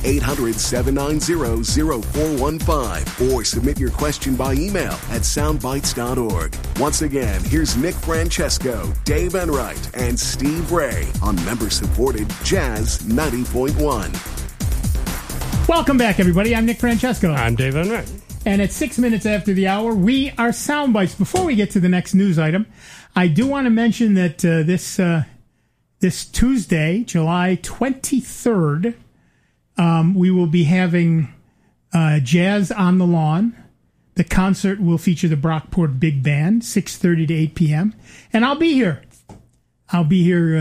800-790-0415. Or submit your question by email at soundbites.org. Once again, here's Nick Francesco, Dave Enright, and Steve Ray on member-supported Jazz 90.1.
Welcome back, everybody. I'm Nick Francesco.
I'm Dave Enright.
And at 6 minutes after the hour, we are Soundbites. Before we get to the next news item, I do want to mention that this Tuesday, July 23rd, we will be having Jazz on the Lawn. The concert will feature the Brockport Big Band, 6:30 to 8 p.m. And I'll be here. I'll be here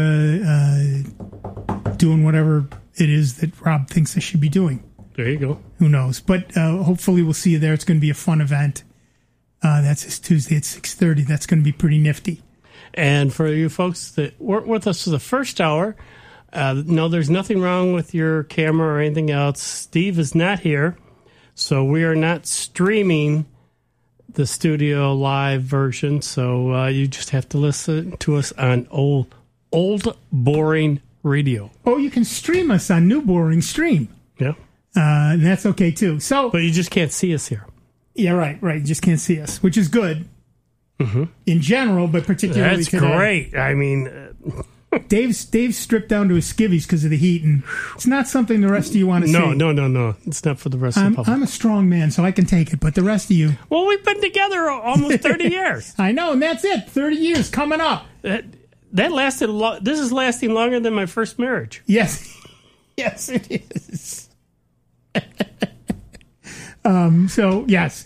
doing whatever it is that Rob thinks I should be doing.
There you go.
Who knows? But hopefully we'll see you there. It's going to be a fun event. That's this Tuesday at 6:30. That's going to be pretty nifty.
And for you folks that weren't with us for the first hour, no, there's nothing wrong with your camera or anything else. Steve is not here, so we are not streaming the studio live version. So you just have to listen to us on old boring radio.
Oh, you can stream us on New Boring Stream.
Yeah.
And that's okay, too. So,
but you just can't see us here.
Yeah, right. You just can't see us, which is good in general, but particularly
That's
today.
Great. I mean...
Dave's stripped down to his skivvies because of the heat, and it's not something the rest of you want to see.
No. It's not for the rest of the public.
I'm a strong man, so I can take it, but the rest of you...
Well, we've been together almost 30 years.
I know, and that's it. 30 years coming up.
That lasted this is lasting longer than my first marriage.
Yes. Yes, it is. So, yes.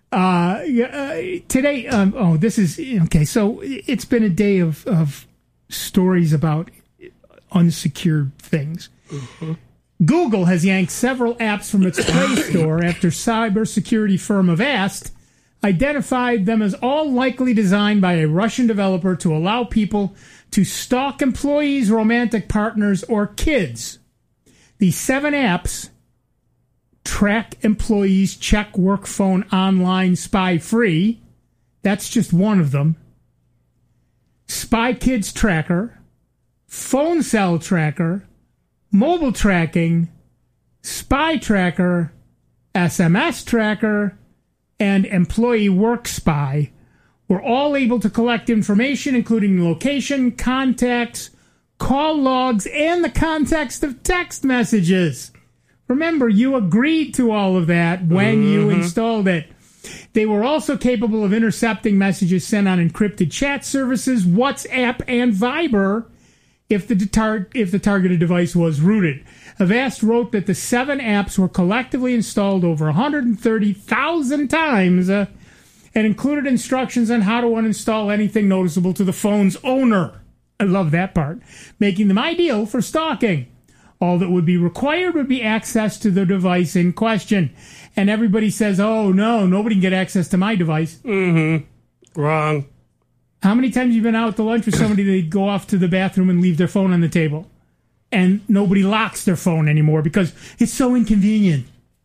Today, this is... Okay, so it's been a day of stories about unsecured things. Mm-hmm. Google has yanked several apps from its Play Store after cybersecurity firm Avast identified them as all likely designed by a Russian developer to allow people to stalk employees, romantic partners, or kids. The 7 apps: Track Employees, Check Work Phone Online, Spy Free. That's just one of them. Spy Kids Tracker, Phone Cell Tracker, Mobile Tracking, Spy Tracker, SMS Tracker, and Employee Work Spy were all able to collect information including location, contacts, call logs, and the context of text messages Remember, you agreed to all of that when you installed it. They were also capable of intercepting messages sent on encrypted chat services, WhatsApp, and Viber if the targeted device was rooted. Avast wrote that the 7 apps were collectively installed over 130,000 times and included instructions on how to uninstall anything noticeable to the phone's owner. I love that part. Making them ideal for stalking. All that would be required would be access to the device in question. And everybody says, oh, no, nobody can get access to my device.
Wrong.
How many times have you been out to lunch with somebody, they go off to the bathroom and leave their phone on the table? And nobody locks their phone anymore because it's so inconvenient.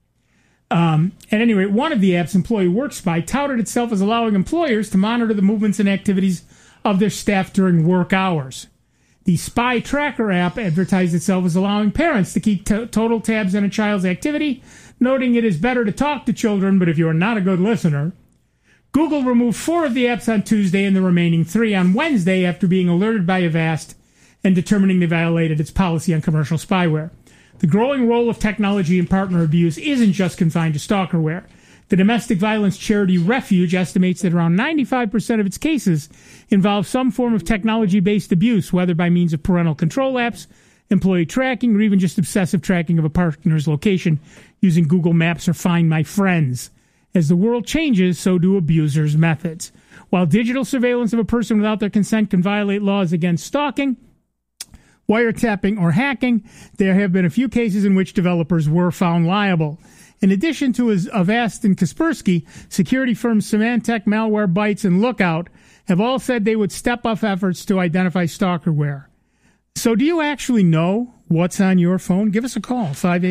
At any rate, one of the apps, Employee WorkSpy, touted itself as allowing employers to monitor the movements and activities of their staff during work hours. The Spy Tracker app advertised itself as allowing parents to keep total tabs on a child's activity, noting it is better to talk to children, but if you are not a good listener. Google removed 4 of the apps on Tuesday and the remaining 3 on Wednesday after being alerted by Avast and determining they violated its policy on commercial spyware. The growing role of technology in partner abuse isn't just confined to stalkerware. The domestic violence charity Refuge estimates that around 95% of its cases involve some form of technology-based abuse, whether by means of parental control apps, employee tracking, or even just obsessive tracking of a partner's location using Google Maps or Find My Friends. As the world changes, so do abusers' methods. While digital surveillance of a person without their consent can violate laws against stalking, wiretapping, or hacking, there have been a few cases in which developers were found liable. In addition to Avast and Kaspersky, security firms Symantec, Malwarebytes, and Lookout have all said they would step up efforts to identify stalkerware. So do you actually know what's on your phone? Give us a call,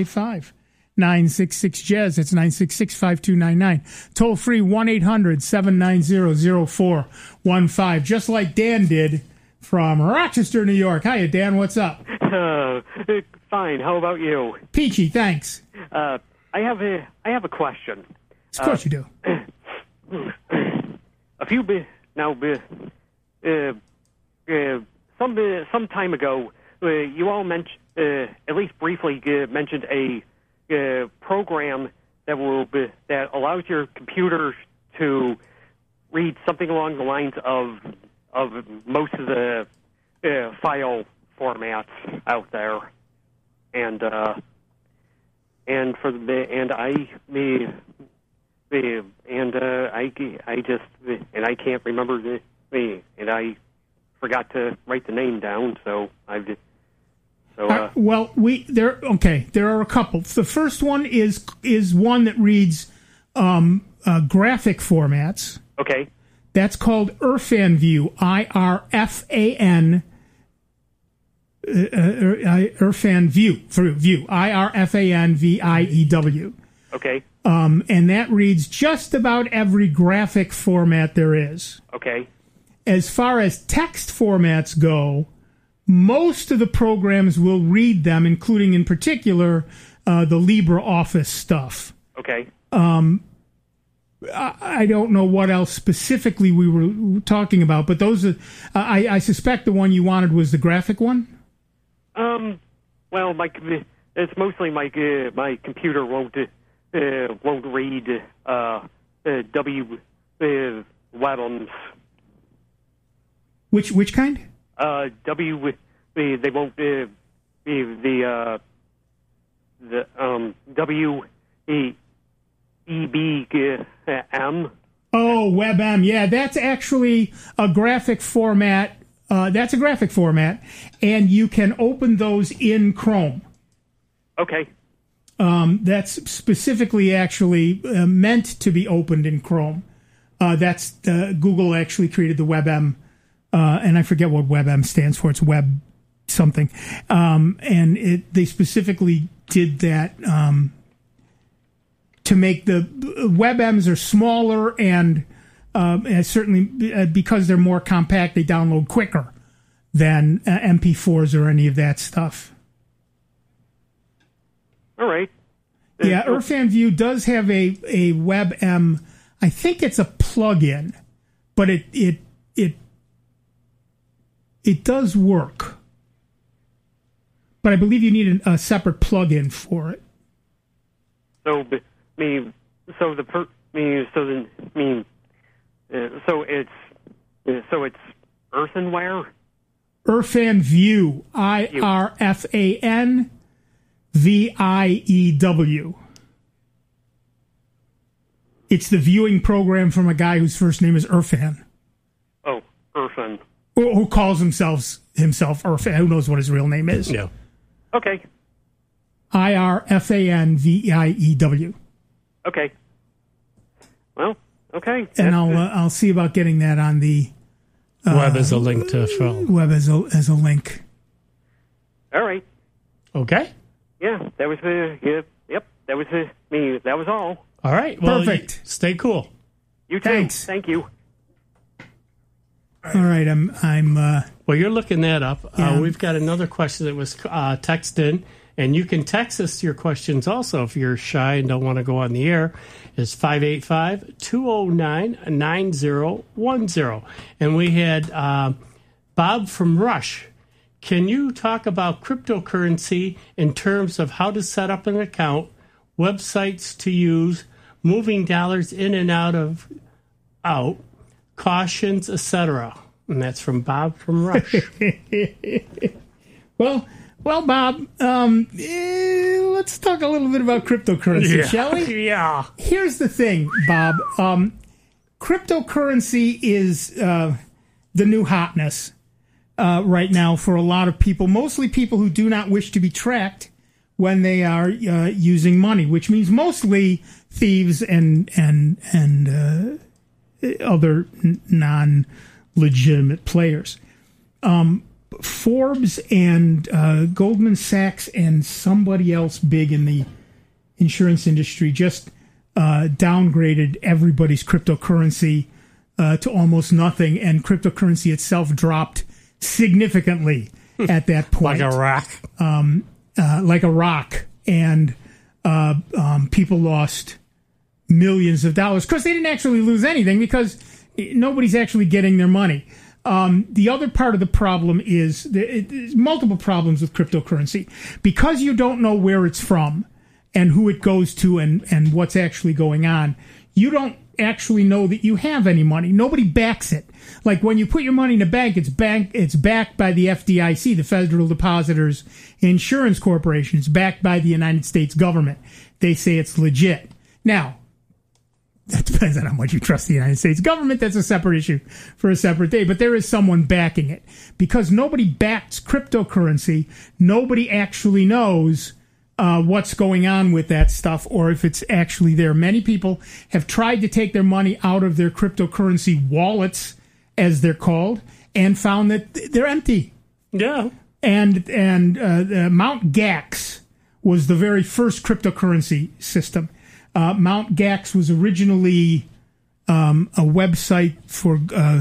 585-966-JAZZ. That's 966-5299. Toll free, 1-800-790-0415. Just like Dan did from Rochester, New York. Hiya, Dan. What's up?
Fine. How about you?
Peachy, thanks.
I have a question.
Of course you do.
Some time ago, you all mentioned, at least briefly, mentioned a program that allows your computer to read something along the lines of most of the file formats out there, and I can't remember and I forgot to write the name down, so I've. So
there are a couple. The first one is one that reads graphic formats.
Okay.
That's called IrfanView, IRFAN. IrfanView, IRFANVIEW.
Okay.
And that reads just about every graphic format there is.
Okay.
As far as text formats go, most of the programs will read them, including in particular the LibreOffice stuff.
Okay.
I don't know what else specifically we were talking about, but those are. I suspect the one you wanted was the graphic one.
Well, it's mostly my computer won't read WebMs.
Which kind?
They won't the WEBM.
Oh, WebM. Yeah, that's actually a graphic format. That's a graphic format, and you can open those in Chrome.
Okay.
That's specifically actually meant to be opened in Chrome. That's Google actually created the WebM, and I forget what WebM stands for. It's web something, and they specifically did that to make the WebMs are smaller and certainly because they're more compact, they download quicker than MP4s or any of that stuff.
All right.
Yeah, IrfanView does have a WebM. I think it's a plug-in, but it does work. But I believe you need a separate plug-in for it.
So it's earthenware.
Irfan View, IRFAN VIEW. It's the viewing program from a guy whose first name is Irfan.
Oh, Irfan.
Who calls himself Irfan. Who knows what his real name is?
Yeah.
Okay.
IRFAN VIEW.
Okay. Well, okay.
And I'll see about getting that on the
web as a link to phone.
Web as a link.
All right.
Okay.
Yeah, that was yep, that was me. That was all.
All right. Well,
Perfect.
Stay cool.
You too.
Thanks.
Thank you.
All right, I'm
Well, you're looking that up.
Yeah.
We've got another question that was texted in, and you can text us your questions also if you're shy and don't want to go on the air. It's 585-209-9010. And we had Bob from Rush. Can you talk about cryptocurrency in terms of how to set up an account, websites to use, moving dollars in and out, cautions, etc.? And that's from Bob from Rush.
Well, Bob. Let's talk a little bit about cryptocurrency, shall we?
Yeah.
Here's the thing, Bob. Cryptocurrency is the new hotness right now for a lot of people, mostly people who do not wish to be tracked when they are using money, which means mostly thieves and other non-legitimate players. Forbes and Goldman Sachs and somebody else big in the insurance industry just downgraded everybody's cryptocurrency to almost nothing, and cryptocurrency itself dropped significantly at that point.
Like a rock.
Like a rock. And people lost millions of dollars. Of course, they didn't actually lose anything because nobody's actually getting their money. The other part of the problem is there's multiple problems with cryptocurrency. Because you don't know where it's from and who it goes to and what's actually going on, you don't actually know that you have any money. Nobody backs it. Like when you put your money in a bank, it's backed by the FDIC, the Federal Depositors Insurance Corporation. It's backed by the United States government. They say it's legit. Now, that depends on how much you trust the United States government. That's a separate issue for a separate day. But there is someone backing it. Because nobody backs cryptocurrency, nobody actually knows what's going on with that stuff or if it's actually there. Many people have tried to take their money out of their cryptocurrency wallets, as they're called, and found that they're empty.
Yeah.
And Mt. Gox was the very first cryptocurrency system. Mt. Gox was originally a website for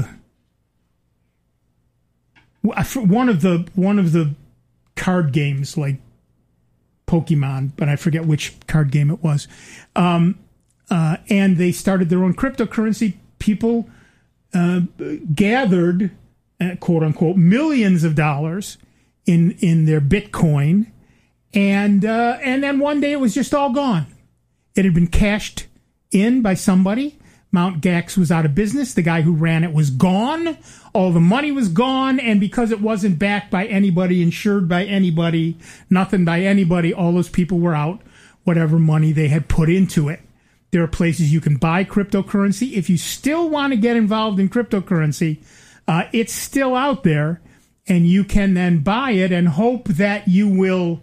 one of the card games, like Pokemon, but I forget which card game it was. And they started their own cryptocurrency. People gathered, quote unquote, millions of dollars in their Bitcoin, and then one day it was just all gone. It had been cashed in by somebody. Mt. Gox was out of business. The guy who ran it was gone. All the money was gone. And because it wasn't backed by anybody, insured by anybody, nothing by anybody, all those people were out whatever money they had put into it. There are places you can buy cryptocurrency. If you still want to get involved in cryptocurrency, it's still out there. And you can then buy it and hope that you will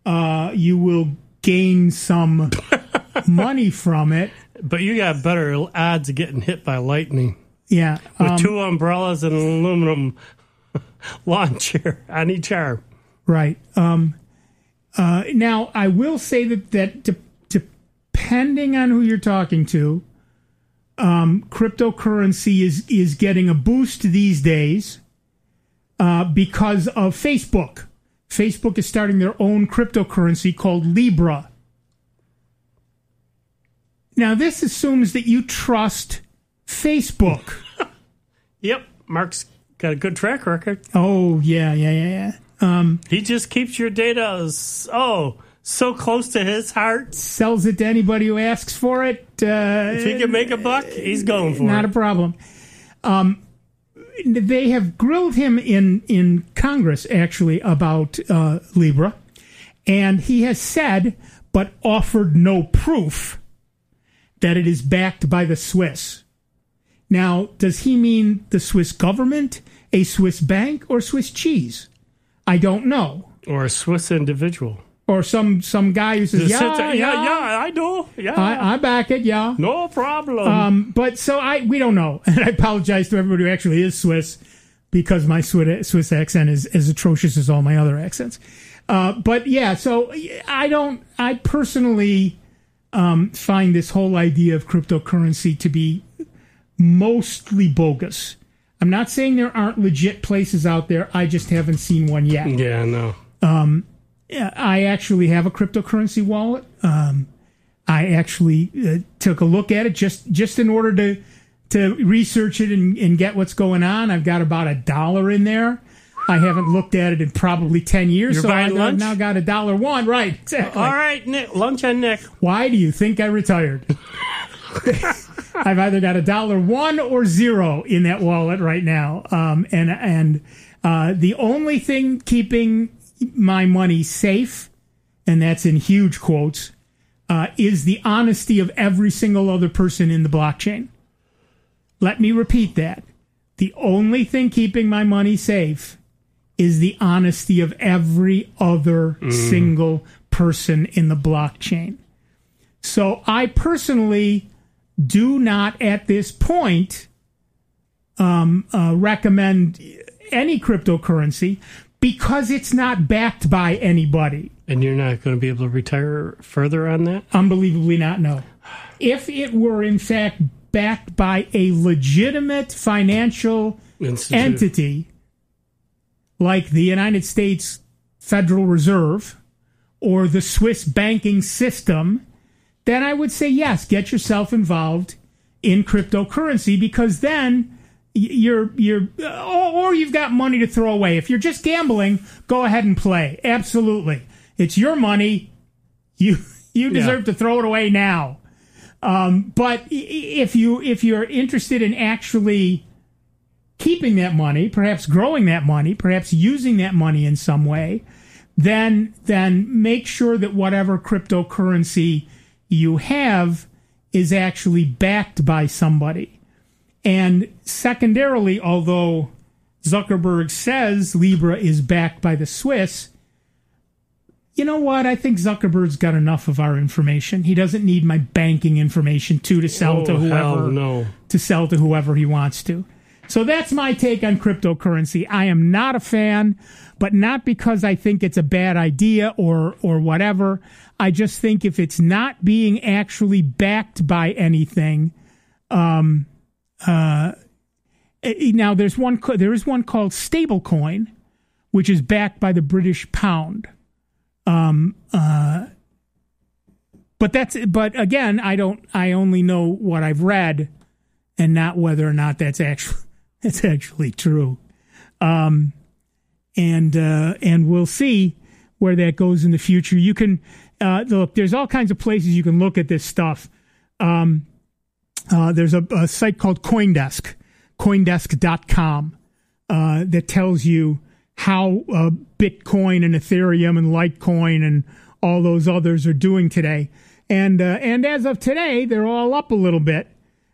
gain some money from it.
But you got better odds of getting hit by lightning.
Yeah.
With two umbrellas and an aluminum lawn chair on each arm.
Right. Now, I will say that depending on who you're talking to, cryptocurrency is getting a boost these days because of Facebook. Facebook is starting their own cryptocurrency called Libra. Now, this assumes that you trust Facebook.
Yep. Mark's got a good track record.
Oh, yeah.
He just keeps your data so close to his heart.
Sells it to anybody who asks for it.
If he can make a buck, he's going for
not
it.
Not a problem. They have grilled him in Congress, actually, about Libra. And he has said, but offered no proof, that it is backed by the Swiss. Now, does he mean the Swiss government, a Swiss bank, or Swiss cheese? I don't know.
Or a Swiss individual.
Or some guy who says, yeah,
I know. Yeah.
I back it, yeah.
No problem.
But so we don't know. And I apologize to everybody who actually is Swiss, because my Swiss accent is as atrocious as all my other accents. But yeah, so I personally find this whole idea of cryptocurrency to be mostly bogus. I'm not saying there aren't legit places out there. I just haven't seen one yet.
Yeah, no.
I actually have a cryptocurrency wallet. I actually took a look at it just in order to research it and get what's going on. I've got about $1 in there. I haven't looked at it in probably 10 years.
You're
so
buying lunch?
I've now got $1.01. Right, exactly.
All right, Nick. Lunch on Nick.
Why do you think I retired? I've either got $1 or 0 in that wallet right now. And the only thing keeping my money safe, and that's in huge quotes, is the honesty of every single other person in the blockchain. Let me repeat that. The only thing keeping my money safe is the honesty of every other single person in the blockchain. So I personally do not at this point recommend any cryptocurrency, because it's not backed by anybody.
And you're not going to be able to retire further on that?
Unbelievably not, no. If it were in fact backed by a legitimate financial entity like the United States Federal Reserve or the Swiss banking system, then I would say yes, get yourself involved in cryptocurrency, because then you're or you've got money to throw away. If you're just gambling, go ahead and play. Absolutely. It's your money. You deserve to throw it away now. But if you're interested in actually keeping that money, perhaps growing that money, perhaps using that money in some way, then make sure that whatever cryptocurrency you have is actually backed by somebody. And secondarily, although Zuckerberg says Libra is backed by the Swiss, you know what? I think Zuckerberg's got enough of our information. He doesn't need my banking information to sell to whoever.
No.
To sell to whoever he wants to. So that's my take on cryptocurrency. I am not a fan, but not because I think it's a bad idea or whatever. I just think if it's not being actually backed by anything, now there is one called stablecoin, which is backed by the British pound. But again, I only know what I've read, and not whether or not that's actually true. And we'll see where that goes in the future. You can look. There's all kinds of places you can look at this stuff. There's a site called CoinDesk, CoinDesk.com, that tells you how Bitcoin and Ethereum and Litecoin and all those others are doing today. And as of today, they're all up a little bit,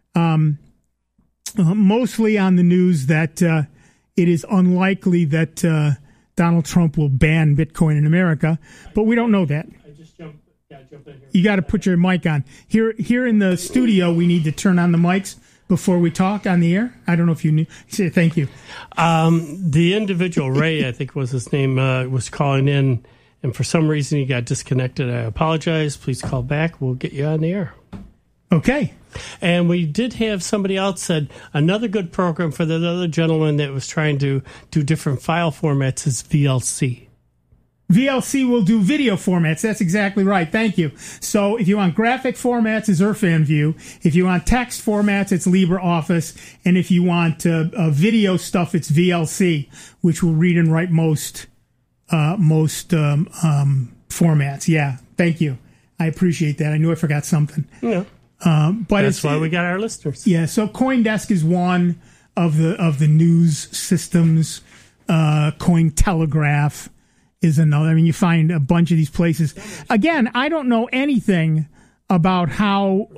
mostly on the news that it is unlikely that Donald Trump will ban Bitcoin in America, but we don't know that. Jump in here. You got to put your mic on. Here in the studio, we need to turn on the mics before we talk on the air. I don't know if you knew. Thank you.
The individual, Ray, I think was his name, was calling in, and for some reason he got disconnected. I apologize. Please call back. We'll get you on the air.
Okay.
And we did have somebody else said another good program for the other gentleman that was trying to do different file formats is VLC.
VLC will do video formats. That's exactly right. Thank you. So if you want graphic formats, it's IrfanView. If you want text formats, it's LibreOffice. And if you want video stuff, it's VLC, which will read and write most formats. Yeah, thank you. I appreciate that. I knew I forgot something.
Yeah.
But
that's why we got our listeners.
Yeah, so CoinDesk is one of the news systems. Cointelegraph is another. I mean, you find a bunch of these places. Again, I don't know anything about how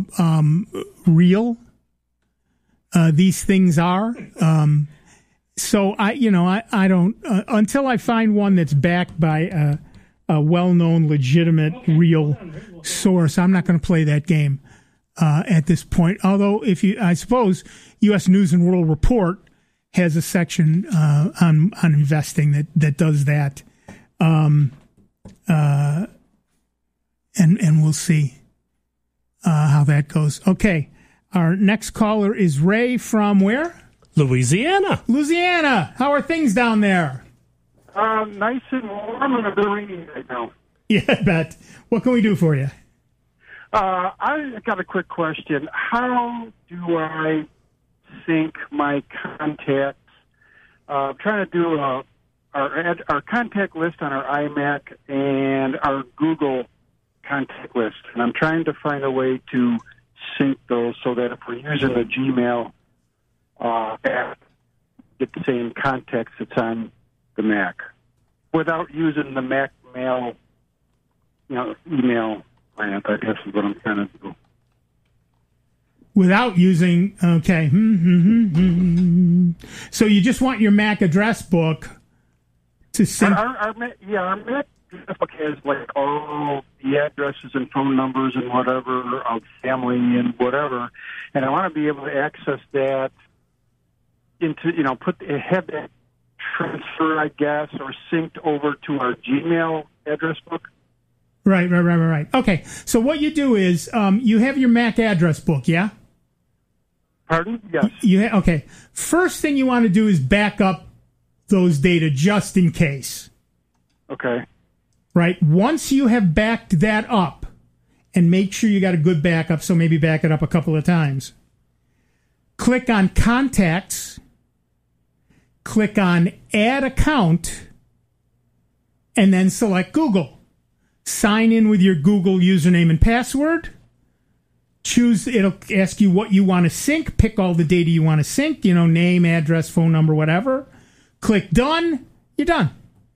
real these things are. So I don't until I find one that's backed by a well-known, legitimate, real source. I'm not going to play that game at this point. Although, I suppose U.S. News and World Report has a section on investing that does that, and we'll see how that goes. Okay, our next caller is Ray from where?
Louisiana.
How are things down there?
Nice and warm and a bit rainy right now.
Yeah, I bet. What can we do for you?
I got a quick question. How do I sync my contacts? I'm trying to do our contact list on our iMac and our Google contact list, and I'm trying to find a way to sync those so that if we're using the Gmail app, get the same context that's on the Mac without using the Mac mail, email client, I guess is what I'm trying to do.
Without using, okay. So you just want your Mac address book to sync.
Our Mac address book has like all the addresses and phone numbers and whatever of family and whatever, and I want to be able to access that into, have that transfer, I guess, or synced over to our Gmail address book.
Right. Okay, so what you do is you have your Mac address book, yeah?
Pardon? Yes.
Okay. First thing you want to do is back up those data just in case.
Okay.
Right? Once you have backed that up, and make sure you got a good backup, so maybe back it up a couple of times, click on Contacts, click on Add Account, and then select Google. Sign in with your Google username and password. It'll ask you what you want to sync. Pick all the data you want to sync, name, address, phone number, whatever. Click Done. You're done.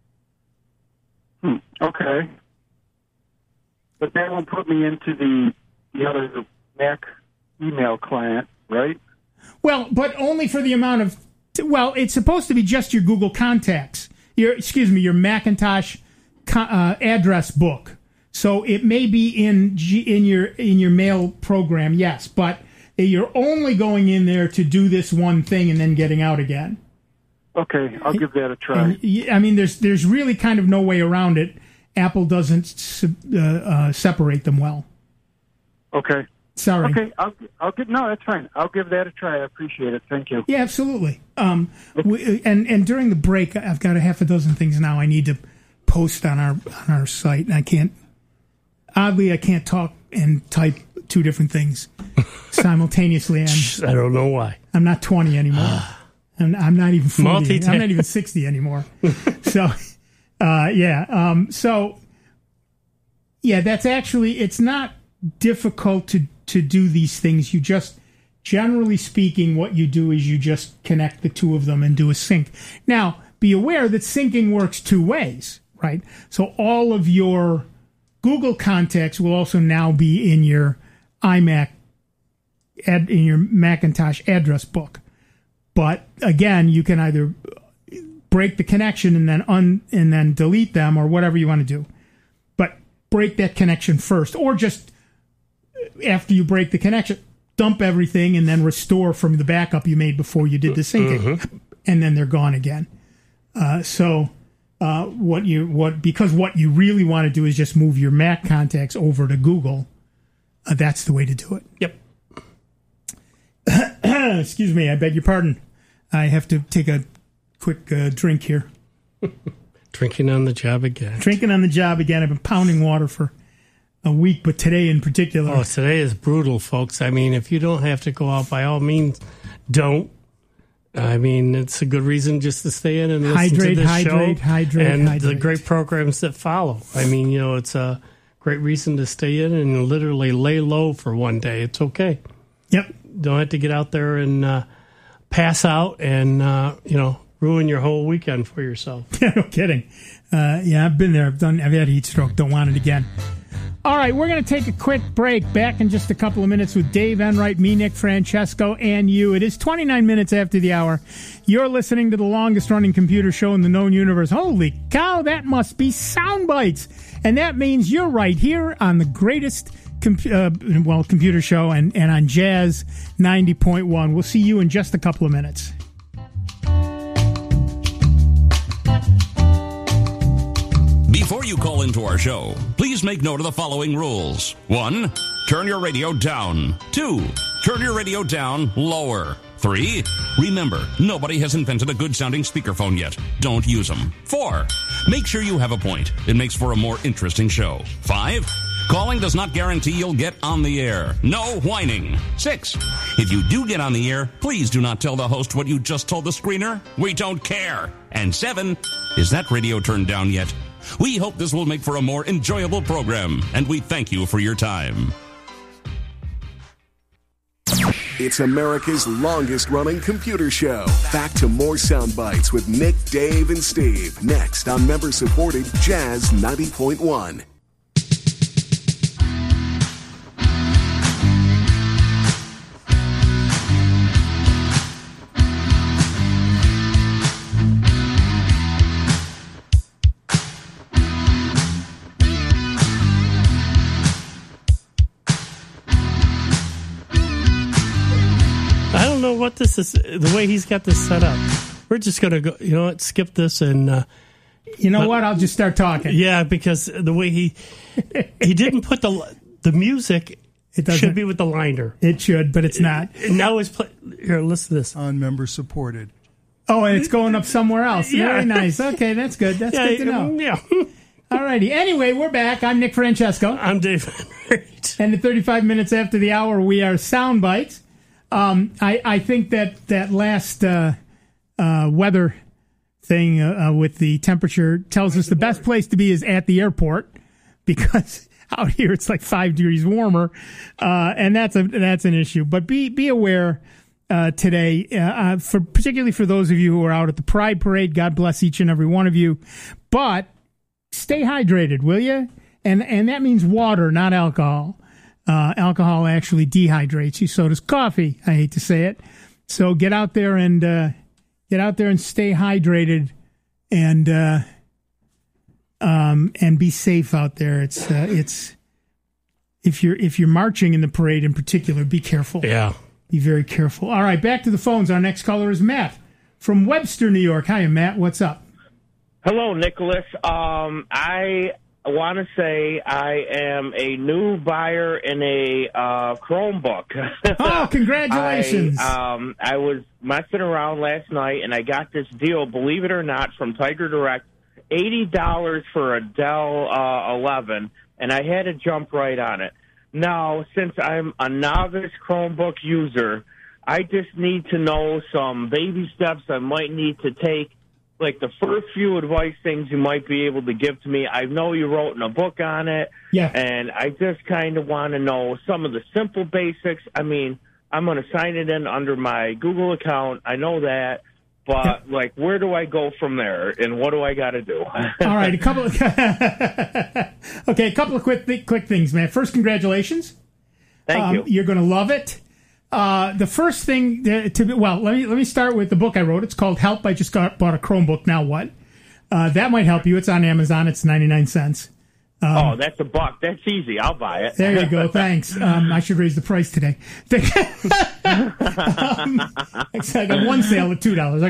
Okay. But that won't put me into the other Mac email client, right?
Well, but only for the amount of... it's supposed to be just your Google contacts. Your Macintosh address book. So it may be in your mail program, yes, but you're only going in there to do this one thing and then getting out again.
Okay, I'll give that a try.
And, there's really kind of no way around it. Apple doesn't separate them well.
Okay.
Sorry.
Okay, no, that's fine. I'll give that a try. I appreciate it. Thank you.
Yeah, absolutely. And during the break, I've got a half a dozen things now I need to post on our site, and I can't talk and type two different things simultaneously.
I don't know why.
I'm not 20 anymore. And I'm not even 40. I'm not even 60 anymore. So, that's actually, it's not difficult to do these things. You just, generally speaking, what you do is you just connect the two of them and do a sync. Now, be aware that syncing works two ways, right? So all of your Google contacts will also now be in your iMac, in your Macintosh address book. But again, you can either break the connection and then delete them, or whatever you want to do. But break that connection first, or just after you break the connection, dump everything and then restore from the backup you made before you did the syncing, and then they're gone again. What you really want to do is just move your Mac contacts over to Google. That's the way to do it.
Yep.
Excuse me, I beg your pardon. I have to take a quick drink here.
Drinking on the job again.
I've been pounding water for a week, but today in particular.
Oh, today is brutal, folks. I mean, if you don't have to go out, by all means, don't. I mean, it's a good reason just to stay in and listen to this show and the great programs that follow. I mean, it's a great reason to stay in and literally lay low for one day. It's okay.
Yep.
Don't have to get out there and pass out and, ruin your whole weekend for yourself.
No kidding. I've been there. I've had heat stroke. Don't want it again. All right, we're going to take a quick break. Back in just a couple of minutes with Dave Enright, me, Nick Francesco, and you. It is 29 minutes after the hour. You're listening to the longest-running computer show in the known universe. Holy cow, that must be Sound Bites. And that means you're right here on the greatest computer show and on Jazz 90.1. We'll see you in just a couple of minutes.
Before you call into our show, please make note of the following rules. 1, turn your radio down. 2, turn your radio down lower. 3, remember, nobody has invented a good-sounding speakerphone yet. Don't use them. 4, make sure you have a point. It makes for a more interesting show. 5, calling does not guarantee you'll get on the air. No whining. 6, if you do get on the air, please do not tell the host what you just told the screener. We don't care. And 7, is that radio turned down yet? We hope this will make for a more enjoyable program, and we thank you for your time.
It's America's longest-running computer show. Back to more Sound Bites with Nick, Dave, and Steve. Next on member-supported Jazz 90.1.
What this is, the way he's got this set up. We're just going to go, skip this and...
what? I'll just start talking.
Yeah, because the way he didn't put the music, it should be with the liner.
It should, but it's not.
Now it's... Here, listen to this.
On member supported.
Oh, and it's going up somewhere else. Yeah. Very nice. Okay, that's good. That's good to know.
Yeah.
All righty. Anyway, we're back. I'm Nick Francesco.
I'm Dave Enright.
And at 35 minutes after the hour, we are Sound Bites. I think that last weather thing with the temperature tells us the best place to be is at the airport, because out here it's like 5 degrees warmer, and that's an issue. But be aware today, particularly for those of you who are out at the Pride Parade. God bless each and every one of you. But stay hydrated, will you? And that means water, not alcohol. Alcohol actually dehydrates you. So does coffee. I hate to say it. So get out there and stay hydrated, and be safe out there. It's if you're marching in the parade in particular, be careful.
Yeah,
be very careful. All right, back to the phones. Our next caller is Matt from Webster, New York. Hi, Matt. What's up?
Hello, Nicholas. I want to say I am a new buyer in a Chromebook.
Oh, congratulations.
I was messing around last night, and I got this deal, believe it or not, from Tiger Direct, $80 for a Dell 11, and I had to jump right on it. Now, since I'm a novice Chromebook user, I just need to know some baby steps I might need to take. Like the first few advice things you might be able to give to me. I know you wrote in a book on it.
Yeah.
And I just kind of want to know some of the simple basics. I mean, I'm going to sign it in under my Google account. I know that. But, like, where do I go from there, and what do I got to do?
All right, a couple of quick things, man. First, congratulations.
Thank you.
You're going to love it. The first thing let me start with the book I wrote. It's called Help. I just bought a Chromebook. Now what? That might help you. It's on Amazon. It's 99 cents.
That's $1. That's easy. I'll buy it.
There you go. Thanks. I should raise the price today. I got one sale at $2.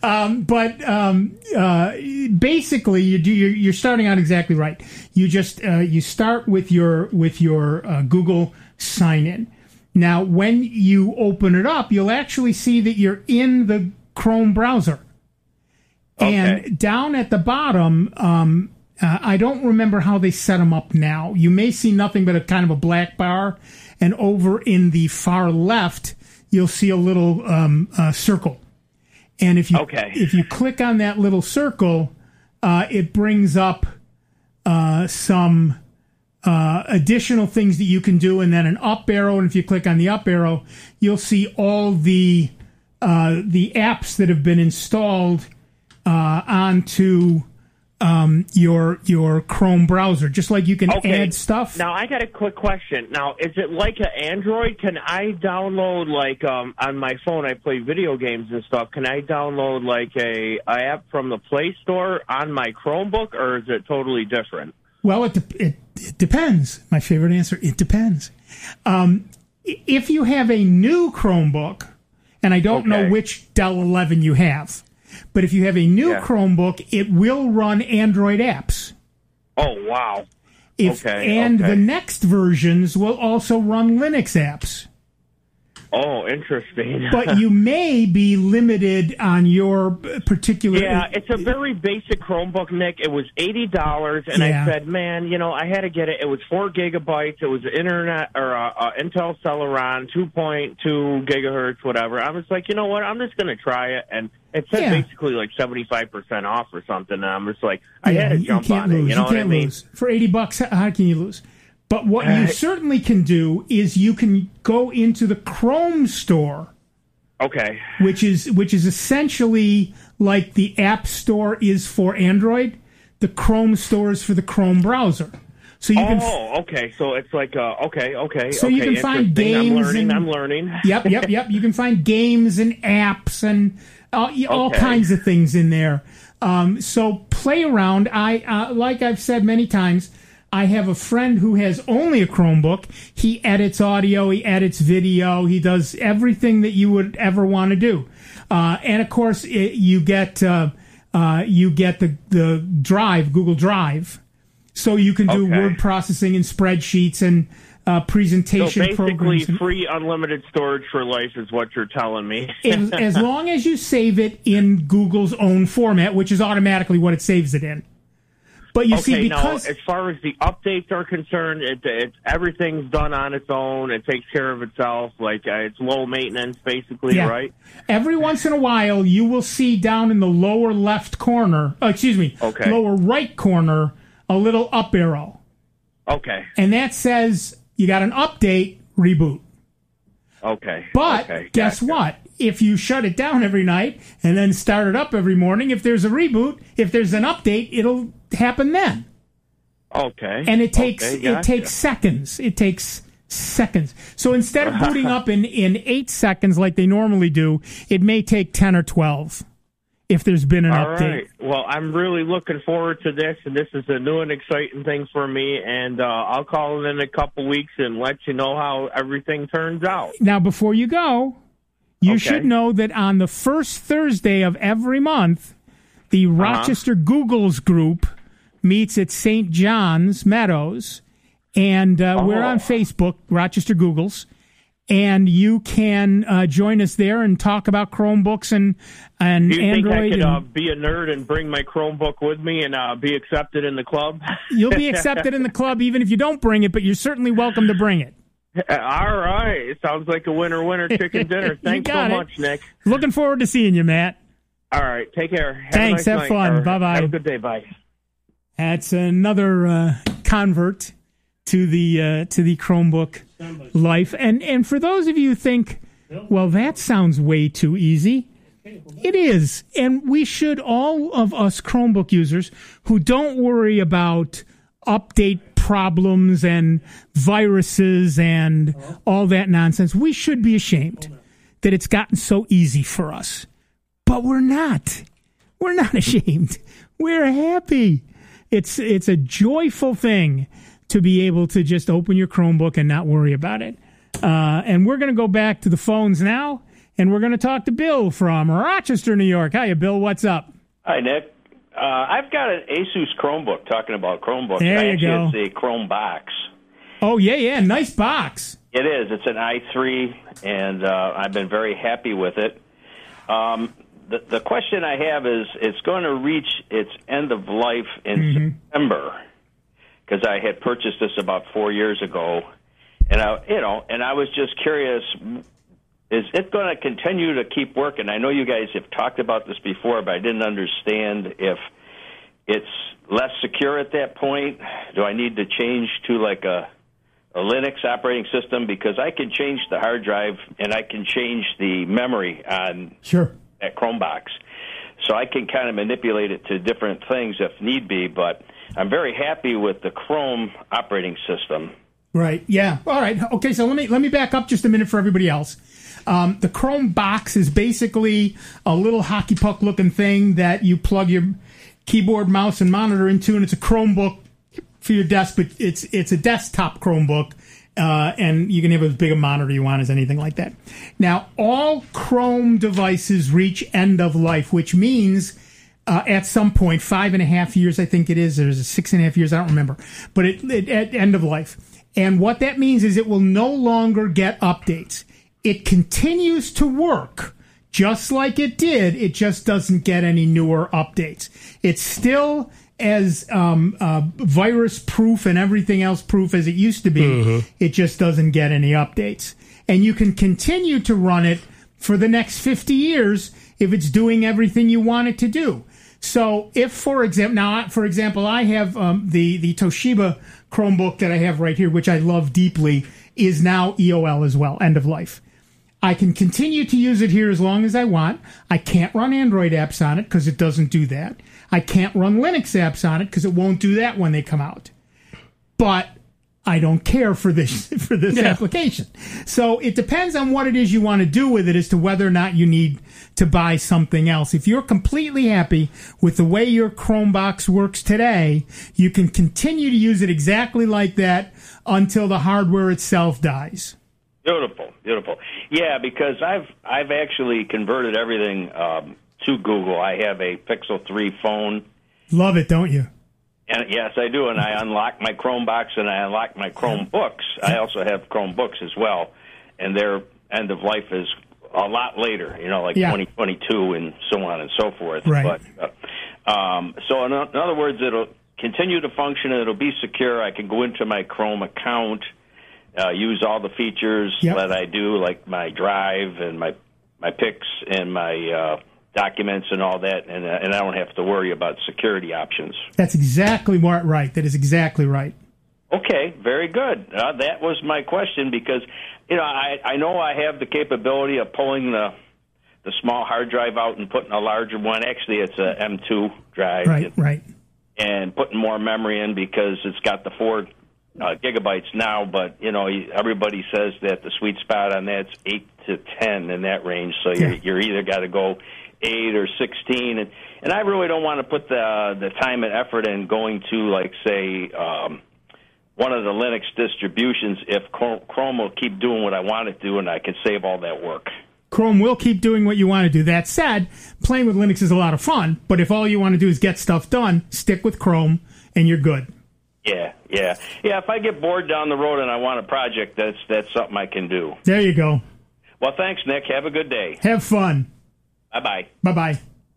Okay. Basically, you're starting out exactly right. You just you start with your Google sign in. Now, when you open it up, you'll actually see that you're in the Chrome browser. Okay. And down at the bottom, I don't remember how they set them up now. You may see nothing but a kind of a black bar. And over in the far left, you'll see a little circle. And if you click on that little circle, it brings up some additional things that you can do, and then an up arrow. And if you click on the up arrow, you'll see all the apps that have been installed onto your Chrome browser, just like you can add stuff.
Now, I got a quick question. Now, is it like an Android? Can I download, like, on my phone, I play video games and stuff. Can I download, like, a app from the Play Store on my Chromebook, or is it totally different?
Well, it depends. My favorite answer, it depends. If you have a new Chromebook, and I don't know which Dell 11 you have, but if you have a new Chromebook, it will run Android apps.
Oh, wow.
The next versions will also run Linux apps.
Oh, interesting.
But you may be limited on your particular...
Yeah, it's a very basic Chromebook, Nick. It was $80, and I said, man, I had to get it. It was 4 gigabytes. It was Internet or Intel Celeron, 2.2 gigahertz, whatever. I was like, you know what? I'm just going to try it, and it said basically like 75% off or something. And I'm just like, I had to jump on it. You know what I mean?
Lose. For $80, how can you lose? But what you certainly can do is you can go into the Chrome store.
Okay.
Which is essentially like the App Store is for Android. The Chrome store is for the Chrome browser. So you can.
Okay. So it's like okay.
So you can find games.
I'm learning.
Yep. You can find games and apps and all kinds of things in there. So play around. Like I've said many times, I have a friend who has only a Chromebook. He edits audio, he edits video, he does everything that you would ever want to do. And of course, you get the Drive, Google Drive, so you can do word processing and spreadsheets and presentation programs.
So basically, free unlimited storage for life is what you're telling me.
As long as you save it in Google's own format, which is automatically what it saves it in. But you see, because
as far as the updates are concerned, everything's done on its own. It takes care of itself. Like it's low maintenance, basically, right?
Every once in a while, you will see down in the lower left corner, lower right corner, a little up arrow.
Okay.
And that says you got an update, reboot.
Okay.
But guess what? If you shut it down every night and then start it up every morning, if there's a reboot, if there's an update, it'll happen then.
Okay.
And it takes seconds. It takes seconds. So instead of booting up in 8 seconds like they normally do, it may take 10 or 12 if there's been an update. All right.
Well, I'm really looking forward to this, and this is a new and exciting thing for me, and I'll call in a couple weeks and let you know how everything turns out.
Now, before you go, you should know that on the first Thursday of every month, the Rochester Googles group meets at St. John's Meadows, and we're on Facebook, Rochester Googles, and you can join us there and talk about Chromebooks and Android.
Do you think I could be a nerd and bring my Chromebook with me and be accepted in the club?
You'll be accepted in the club even if you don't bring it, but you're certainly welcome to bring it.
All right. It sounds like a winner chicken dinner. Thanks so much, Nick.
Looking forward to seeing you, Matt.
All right. Take care.
Thanks. Have fun. Bye-bye.
Have a good day. Bye.
That's another convert to the Chromebook life. And for those of you who think, well, that sounds way too easy, it is. And we should, all of us Chromebook users who don't worry about update problems and viruses and all that nonsense, we should be ashamed that it's gotten so easy for us. But we're not. We're not ashamed. We're happy. It's a joyful thing to be able to just open your Chromebook and not worry about it. And we're going to go back to the phones now, and we're going to talk to Bill from Rochester, New York. Hiya, Bill. What's up?
Hi, Nick. I've got an Asus Chromebook, talking about Chromebooks.
There you go.
It's a Chrome box.
Oh, yeah. Nice box.
It is. It's an i3, and I've been very happy with it. The question I have is, it's going to reach its end of life in September, because I had purchased this about 4 years ago, and I was just curious, is it going to continue to keep working? I know you guys have talked about this before, but I didn't understand if it's less secure at that point. Do I need to change to like a Linux operating system? Because I can change the hard drive and I can change the memory on that Chromebox. So I can kind of manipulate it to different things if need be, but I'm very happy with the Chrome operating system.
Right, yeah. All right, okay, so let me back up just a minute for everybody else. The Chrome box is basically a little hockey puck looking thing that you plug your keyboard, mouse, and monitor into, and it's a Chromebook for your desk, but it's a desktop Chromebook, and you can have as big a monitor you want as anything like that. Now, all Chrome devices reach end of life, which means at some point, 5.5 years, I think it is, there's 6.5 years, I don't remember, but it at end of life. And what that means is it will no longer get updates. It continues to work just like it did. It just doesn't get any newer updates. It's still as virus-proof and everything else proof as it used to be. Mm-hmm. It just doesn't get any updates. And you can continue to run it for the next 50 years if it's doing everything you want it to do. So if, for example, I have the Toshiba Chromebook that I have right here, which I love deeply, is now EOL as well, end of life. I can continue to use it here as long as I want. I can't run Android apps on it because it doesn't do that. I can't run Linux apps on it because it won't do that when they come out. But I don't care for this application. So it depends on what it is you want to do with it as to whether or not you need to buy something else. If you're completely happy with the way your Chromebox works today, you can continue to use it exactly like that until the hardware itself dies.
Beautiful. Yeah, because I've actually converted everything to Google. I have a Pixel 3 phone.
Love it, don't you?
And yes, I do, and I unlock my Chromebox and I unlock my Chromebooks. I also have Chromebooks as well, and their end of life is a lot later, 2022 and so on and so forth.
Right.
But, so in other words, it'll continue to function and it'll be secure. I can go into my Chrome account, use all the features that I do, like my Drive and my pics and my documents and all that, and I don't have to worry about security options.
That's exactly right. That is exactly right.
Okay, very good. That was my question because, I know I have the capability of pulling the small hard drive out and putting a larger one. Actually, it's a M2 drive.
Right.
And putting more memory in because it's got the 4 gigabytes now, but, everybody says that the sweet spot on that's 8 to 10 in that range, so you're either got to go 8 or 16, and I really don't want to put the time and effort in going to, like, say, one of the Linux distributions if Chrome will keep doing what I want it to do and I can save all that work.
Chrome will keep doing what you want to do. That said, playing with Linux is a lot of fun, but if all you want to do is get stuff done, stick with Chrome and you're good.
Yeah. If I get bored down the road and I want a project, that's something I can do.
There you go.
Well, thanks, Nick. Have a good day.
Have fun.
Bye-bye.
Bye-bye.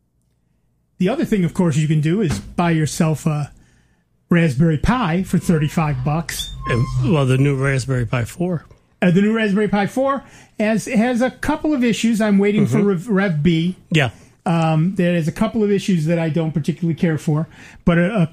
The other thing, of course, you can do is buy yourself a Raspberry Pi for $35.
Well, the new Raspberry Pi 4.
The new Raspberry Pi 4 has a couple of issues. I'm waiting for Rev B.
Yeah.
There's a couple of issues that I don't particularly care for, but a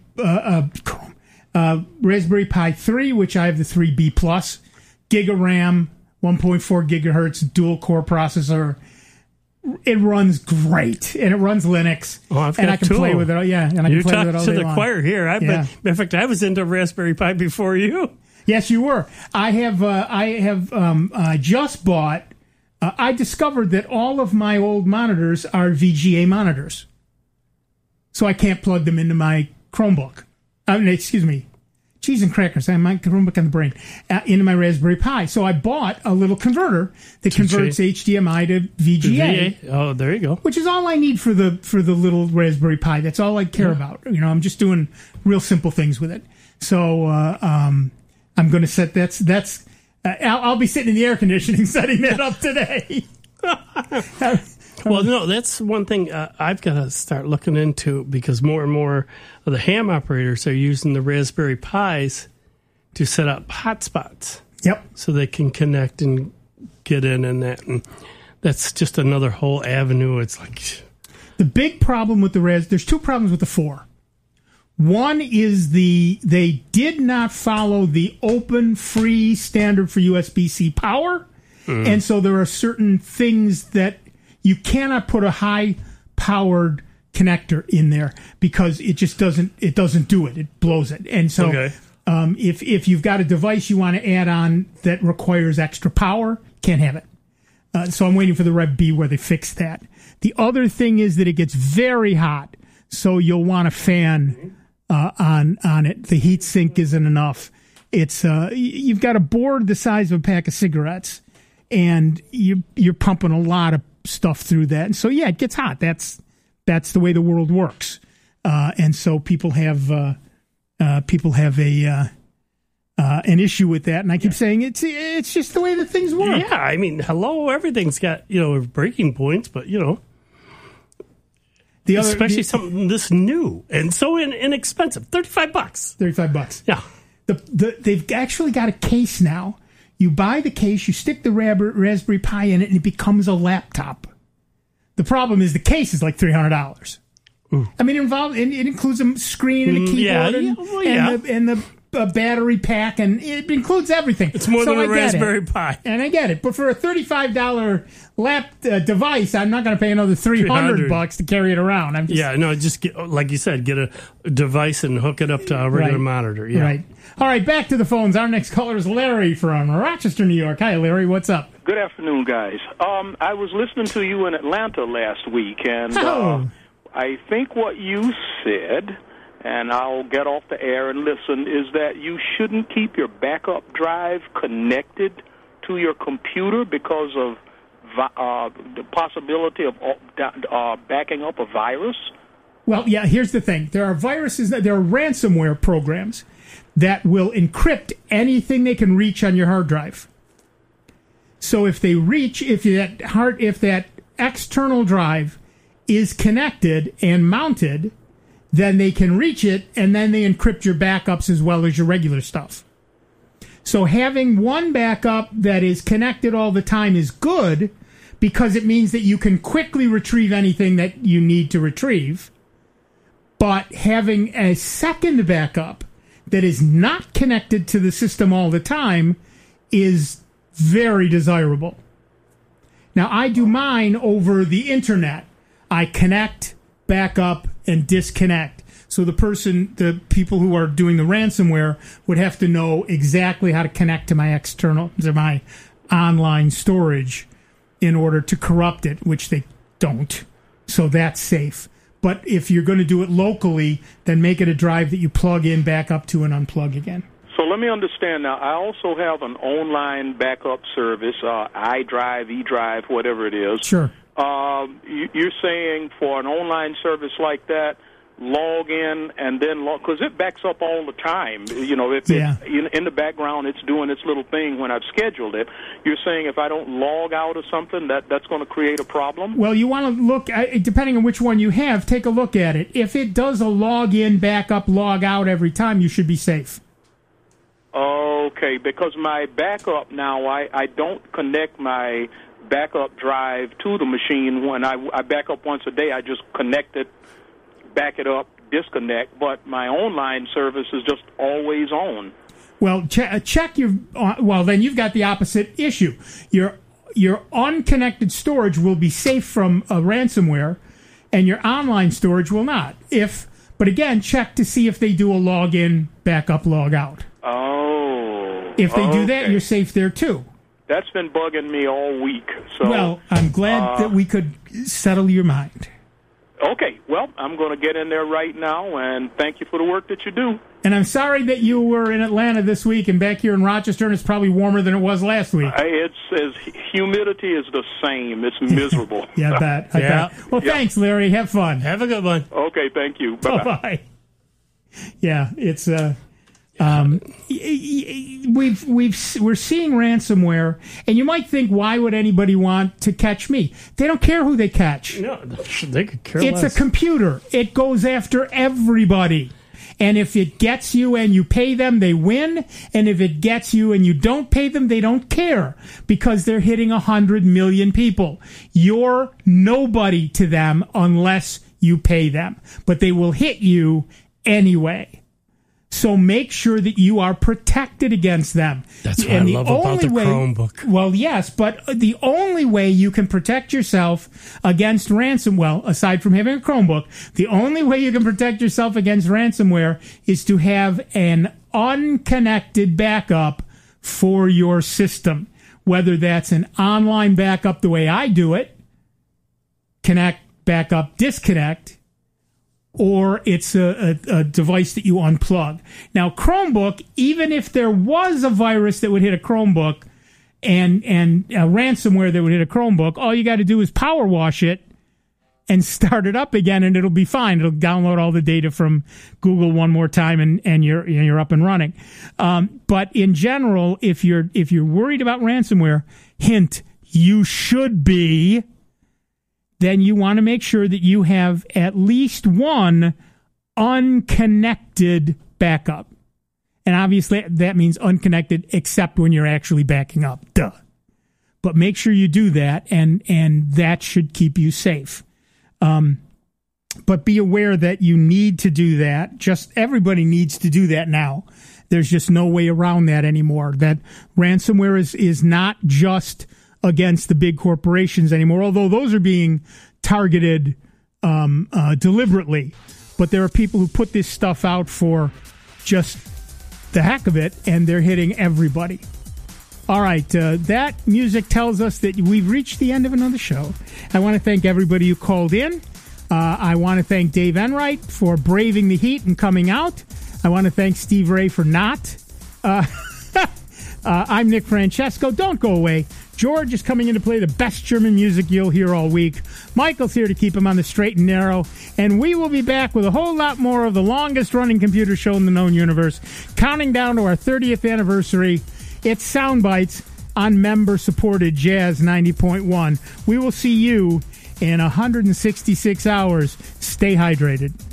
Raspberry Pi 3, which I have the 3B Plus, Giga RAM, 1.4 gigahertz dual core processor. It runs great, and it runs Linux, and I can play with it. Yeah, and I can play with it all day long.
You talked to the choir here. In fact, I was into Raspberry Pi before you.
Yes, you were. I have just bought. I discovered that all of my old monitors are VGA monitors, so I can't plug them into my Chromebook. Excuse me. Cheese and crackers. I have my Chromebook on the brain. Into my Raspberry Pi. So I bought a little converter that converts HDMI to VGA.
Oh, there you go.
Which is all I need for the little Raspberry Pi. That's all I care about. I'm just doing real simple things with it. So I'm going to set that's. I'll be sitting in the air conditioning setting that up today.
Well, no, that's one thing I've got to start looking into because more and more of the ham operators are using the Raspberry Pis to set up hotspots.
Yep.
So they can connect and get in and that. And that's just another whole avenue. It's like...
The big problem with the there's two problems with the 4. One is they did not follow the open, free standard for USB-C power. And so there are certain things that you cannot put a high-powered connector in there because it just doesn't do it. It blows it. And so if you've got a device you want to add on that requires extra power, can't have it. So I'm waiting for the Rev B where they fix that. The other thing is that it gets very hot, so you'll want a fan on it. The heat sink isn't enough. It's you've got a board the size of a pack of cigarettes, and you're pumping a lot of stuff through that. And so yeah, it gets hot. That's the way the world works. And so people have an issue with that. And I keep saying it's just the way that things work.
Yeah, I mean, hello, everything's got breaking points, but especially something this new and so inexpensive. $35.
$35.
Yeah.
They've actually got a case now. You buy the case, you stick the Raspberry Pi in it, and it becomes a laptop. The problem is the case is like $300. I mean, it includes a screen and a keyboard and the battery pack, and it includes everything.
It's more than a Raspberry Pi.
And I get it. But for a $35 device, I'm not going to pay another $300 to carry it around.
Just like you said, get a device and hook it up to a regular monitor. Yeah.
Right. All right, back to the phones. Our next caller is Larry from Rochester, New York. Hi, Larry. What's up?
Good afternoon, guys. I was listening to you in Atlanta last week, and I think what you said, and I'll get off the air and listen, is that you shouldn't keep your backup drive connected to your computer because of the possibility of backing up a virus.
Well, yeah, here's the thing. There are viruses, there are ransomware programs that will encrypt anything they can reach on your hard drive. So if that external drive is connected and mounted, then they can reach it, and then they encrypt your backups as well as your regular stuff. So having one backup that is connected all the time is good because it means that you can quickly retrieve anything that you need to retrieve. But having a second backup that is not connected to the system all the time is very desirable. Now, I do mine over the internet. I connect, back up, and disconnect. So the people who are doing the ransomware would have to know exactly how to connect to my online storage in order to corrupt it, which they don't. So that's safe. But if you're going to do it locally, then make it a drive that you plug in, back up to, and unplug again.
So let me understand now. I also have an online backup service, iDrive, eDrive, whatever it is.
Sure.
You're saying for an online service like that, log in and then because it backs up all the time. If in the background it's doing its little thing when I've scheduled it. You're saying if I don't log out of something, that's going to create a problem?
Well, you want to look, depending on which one you have, take a look at it. If it does a log in, back up, log out every time, you should be safe.
Okay, because my backup now, I don't connect my backup drive to the machine. When I back up once a day, I just connect it, back it up, disconnect, but my online service is just always on.
Well, check your... well, then you've got the opposite issue. Your unconnected storage will be safe from ransomware, and your online storage will not. But again, check to see if they do a login, backup, log out.
Oh.
If they do that, you're safe there too.
That's been bugging me all week. So,
well, I'm glad that we could settle your mind.
Okay, well, I'm going to get in there right now, and thank you for the work that you do.
And I'm sorry that you were in Atlanta this week and back here in Rochester, and it's probably warmer than it was last week.
Humidity is the same. It's miserable.
Yeah, I bet. Well, thanks, Larry. Have fun.
Have a good one.
Okay, thank you. Bye-bye.
Bye-bye. Yeah, it's... we're seeing ransomware, and you might think, why would anybody want to catch me? They don't care who they catch.
No, they could care
less. It's a computer. It goes after everybody. And if it gets you and you pay them, they win. And if it gets you and you don't pay them, they don't care because they're hitting 100 million people. You're nobody to them unless you pay them. But they will hit you anyway. So make sure that you are protected against them.
That's what I love about the Chromebook.
Well, yes, but the only way you can protect yourself against ransomware, aside from having a Chromebook, the only way you can protect yourself against ransomware is to have an unconnected backup for your system. Whether that's an online backup the way I do it, connect, backup, disconnect, or it's a device that you unplug. Now, Chromebook, even if there was a virus that would hit a Chromebook and a ransomware that would hit a Chromebook, all you got to do is power wash it and start it up again, and it'll be fine. It'll download all the data from Google one more time, and you're up and running. But in general, if you're worried about ransomware, hint, you should be, then you want to make sure that you have at least one unconnected backup. And obviously that means unconnected except when you're actually backing up. Duh. But make sure you do that, and that should keep you safe. But be aware that you need to do that. Just everybody needs to do that now. There's just no way around that anymore. That ransomware is not just against the big corporations anymore, although those are being targeted deliberately. But there are people who put this stuff out for just the heck of it, and they're hitting everybody. All right, that music tells us that we've reached the end of another show. I want to thank everybody who called in. I want to thank Dave Enright for braving the heat and coming out. I want to thank Steve Ray for not. I'm Nick Francesco. Don't go away. George is coming in to play the best German music you'll hear all week. Michael's here to keep him on the straight and narrow. And we will be back with a whole lot more of the longest-running computer show in the known universe, counting down to our 30th anniversary. It's Soundbites on member-supported Jazz 90.1. We will see you in 166 hours. Stay hydrated.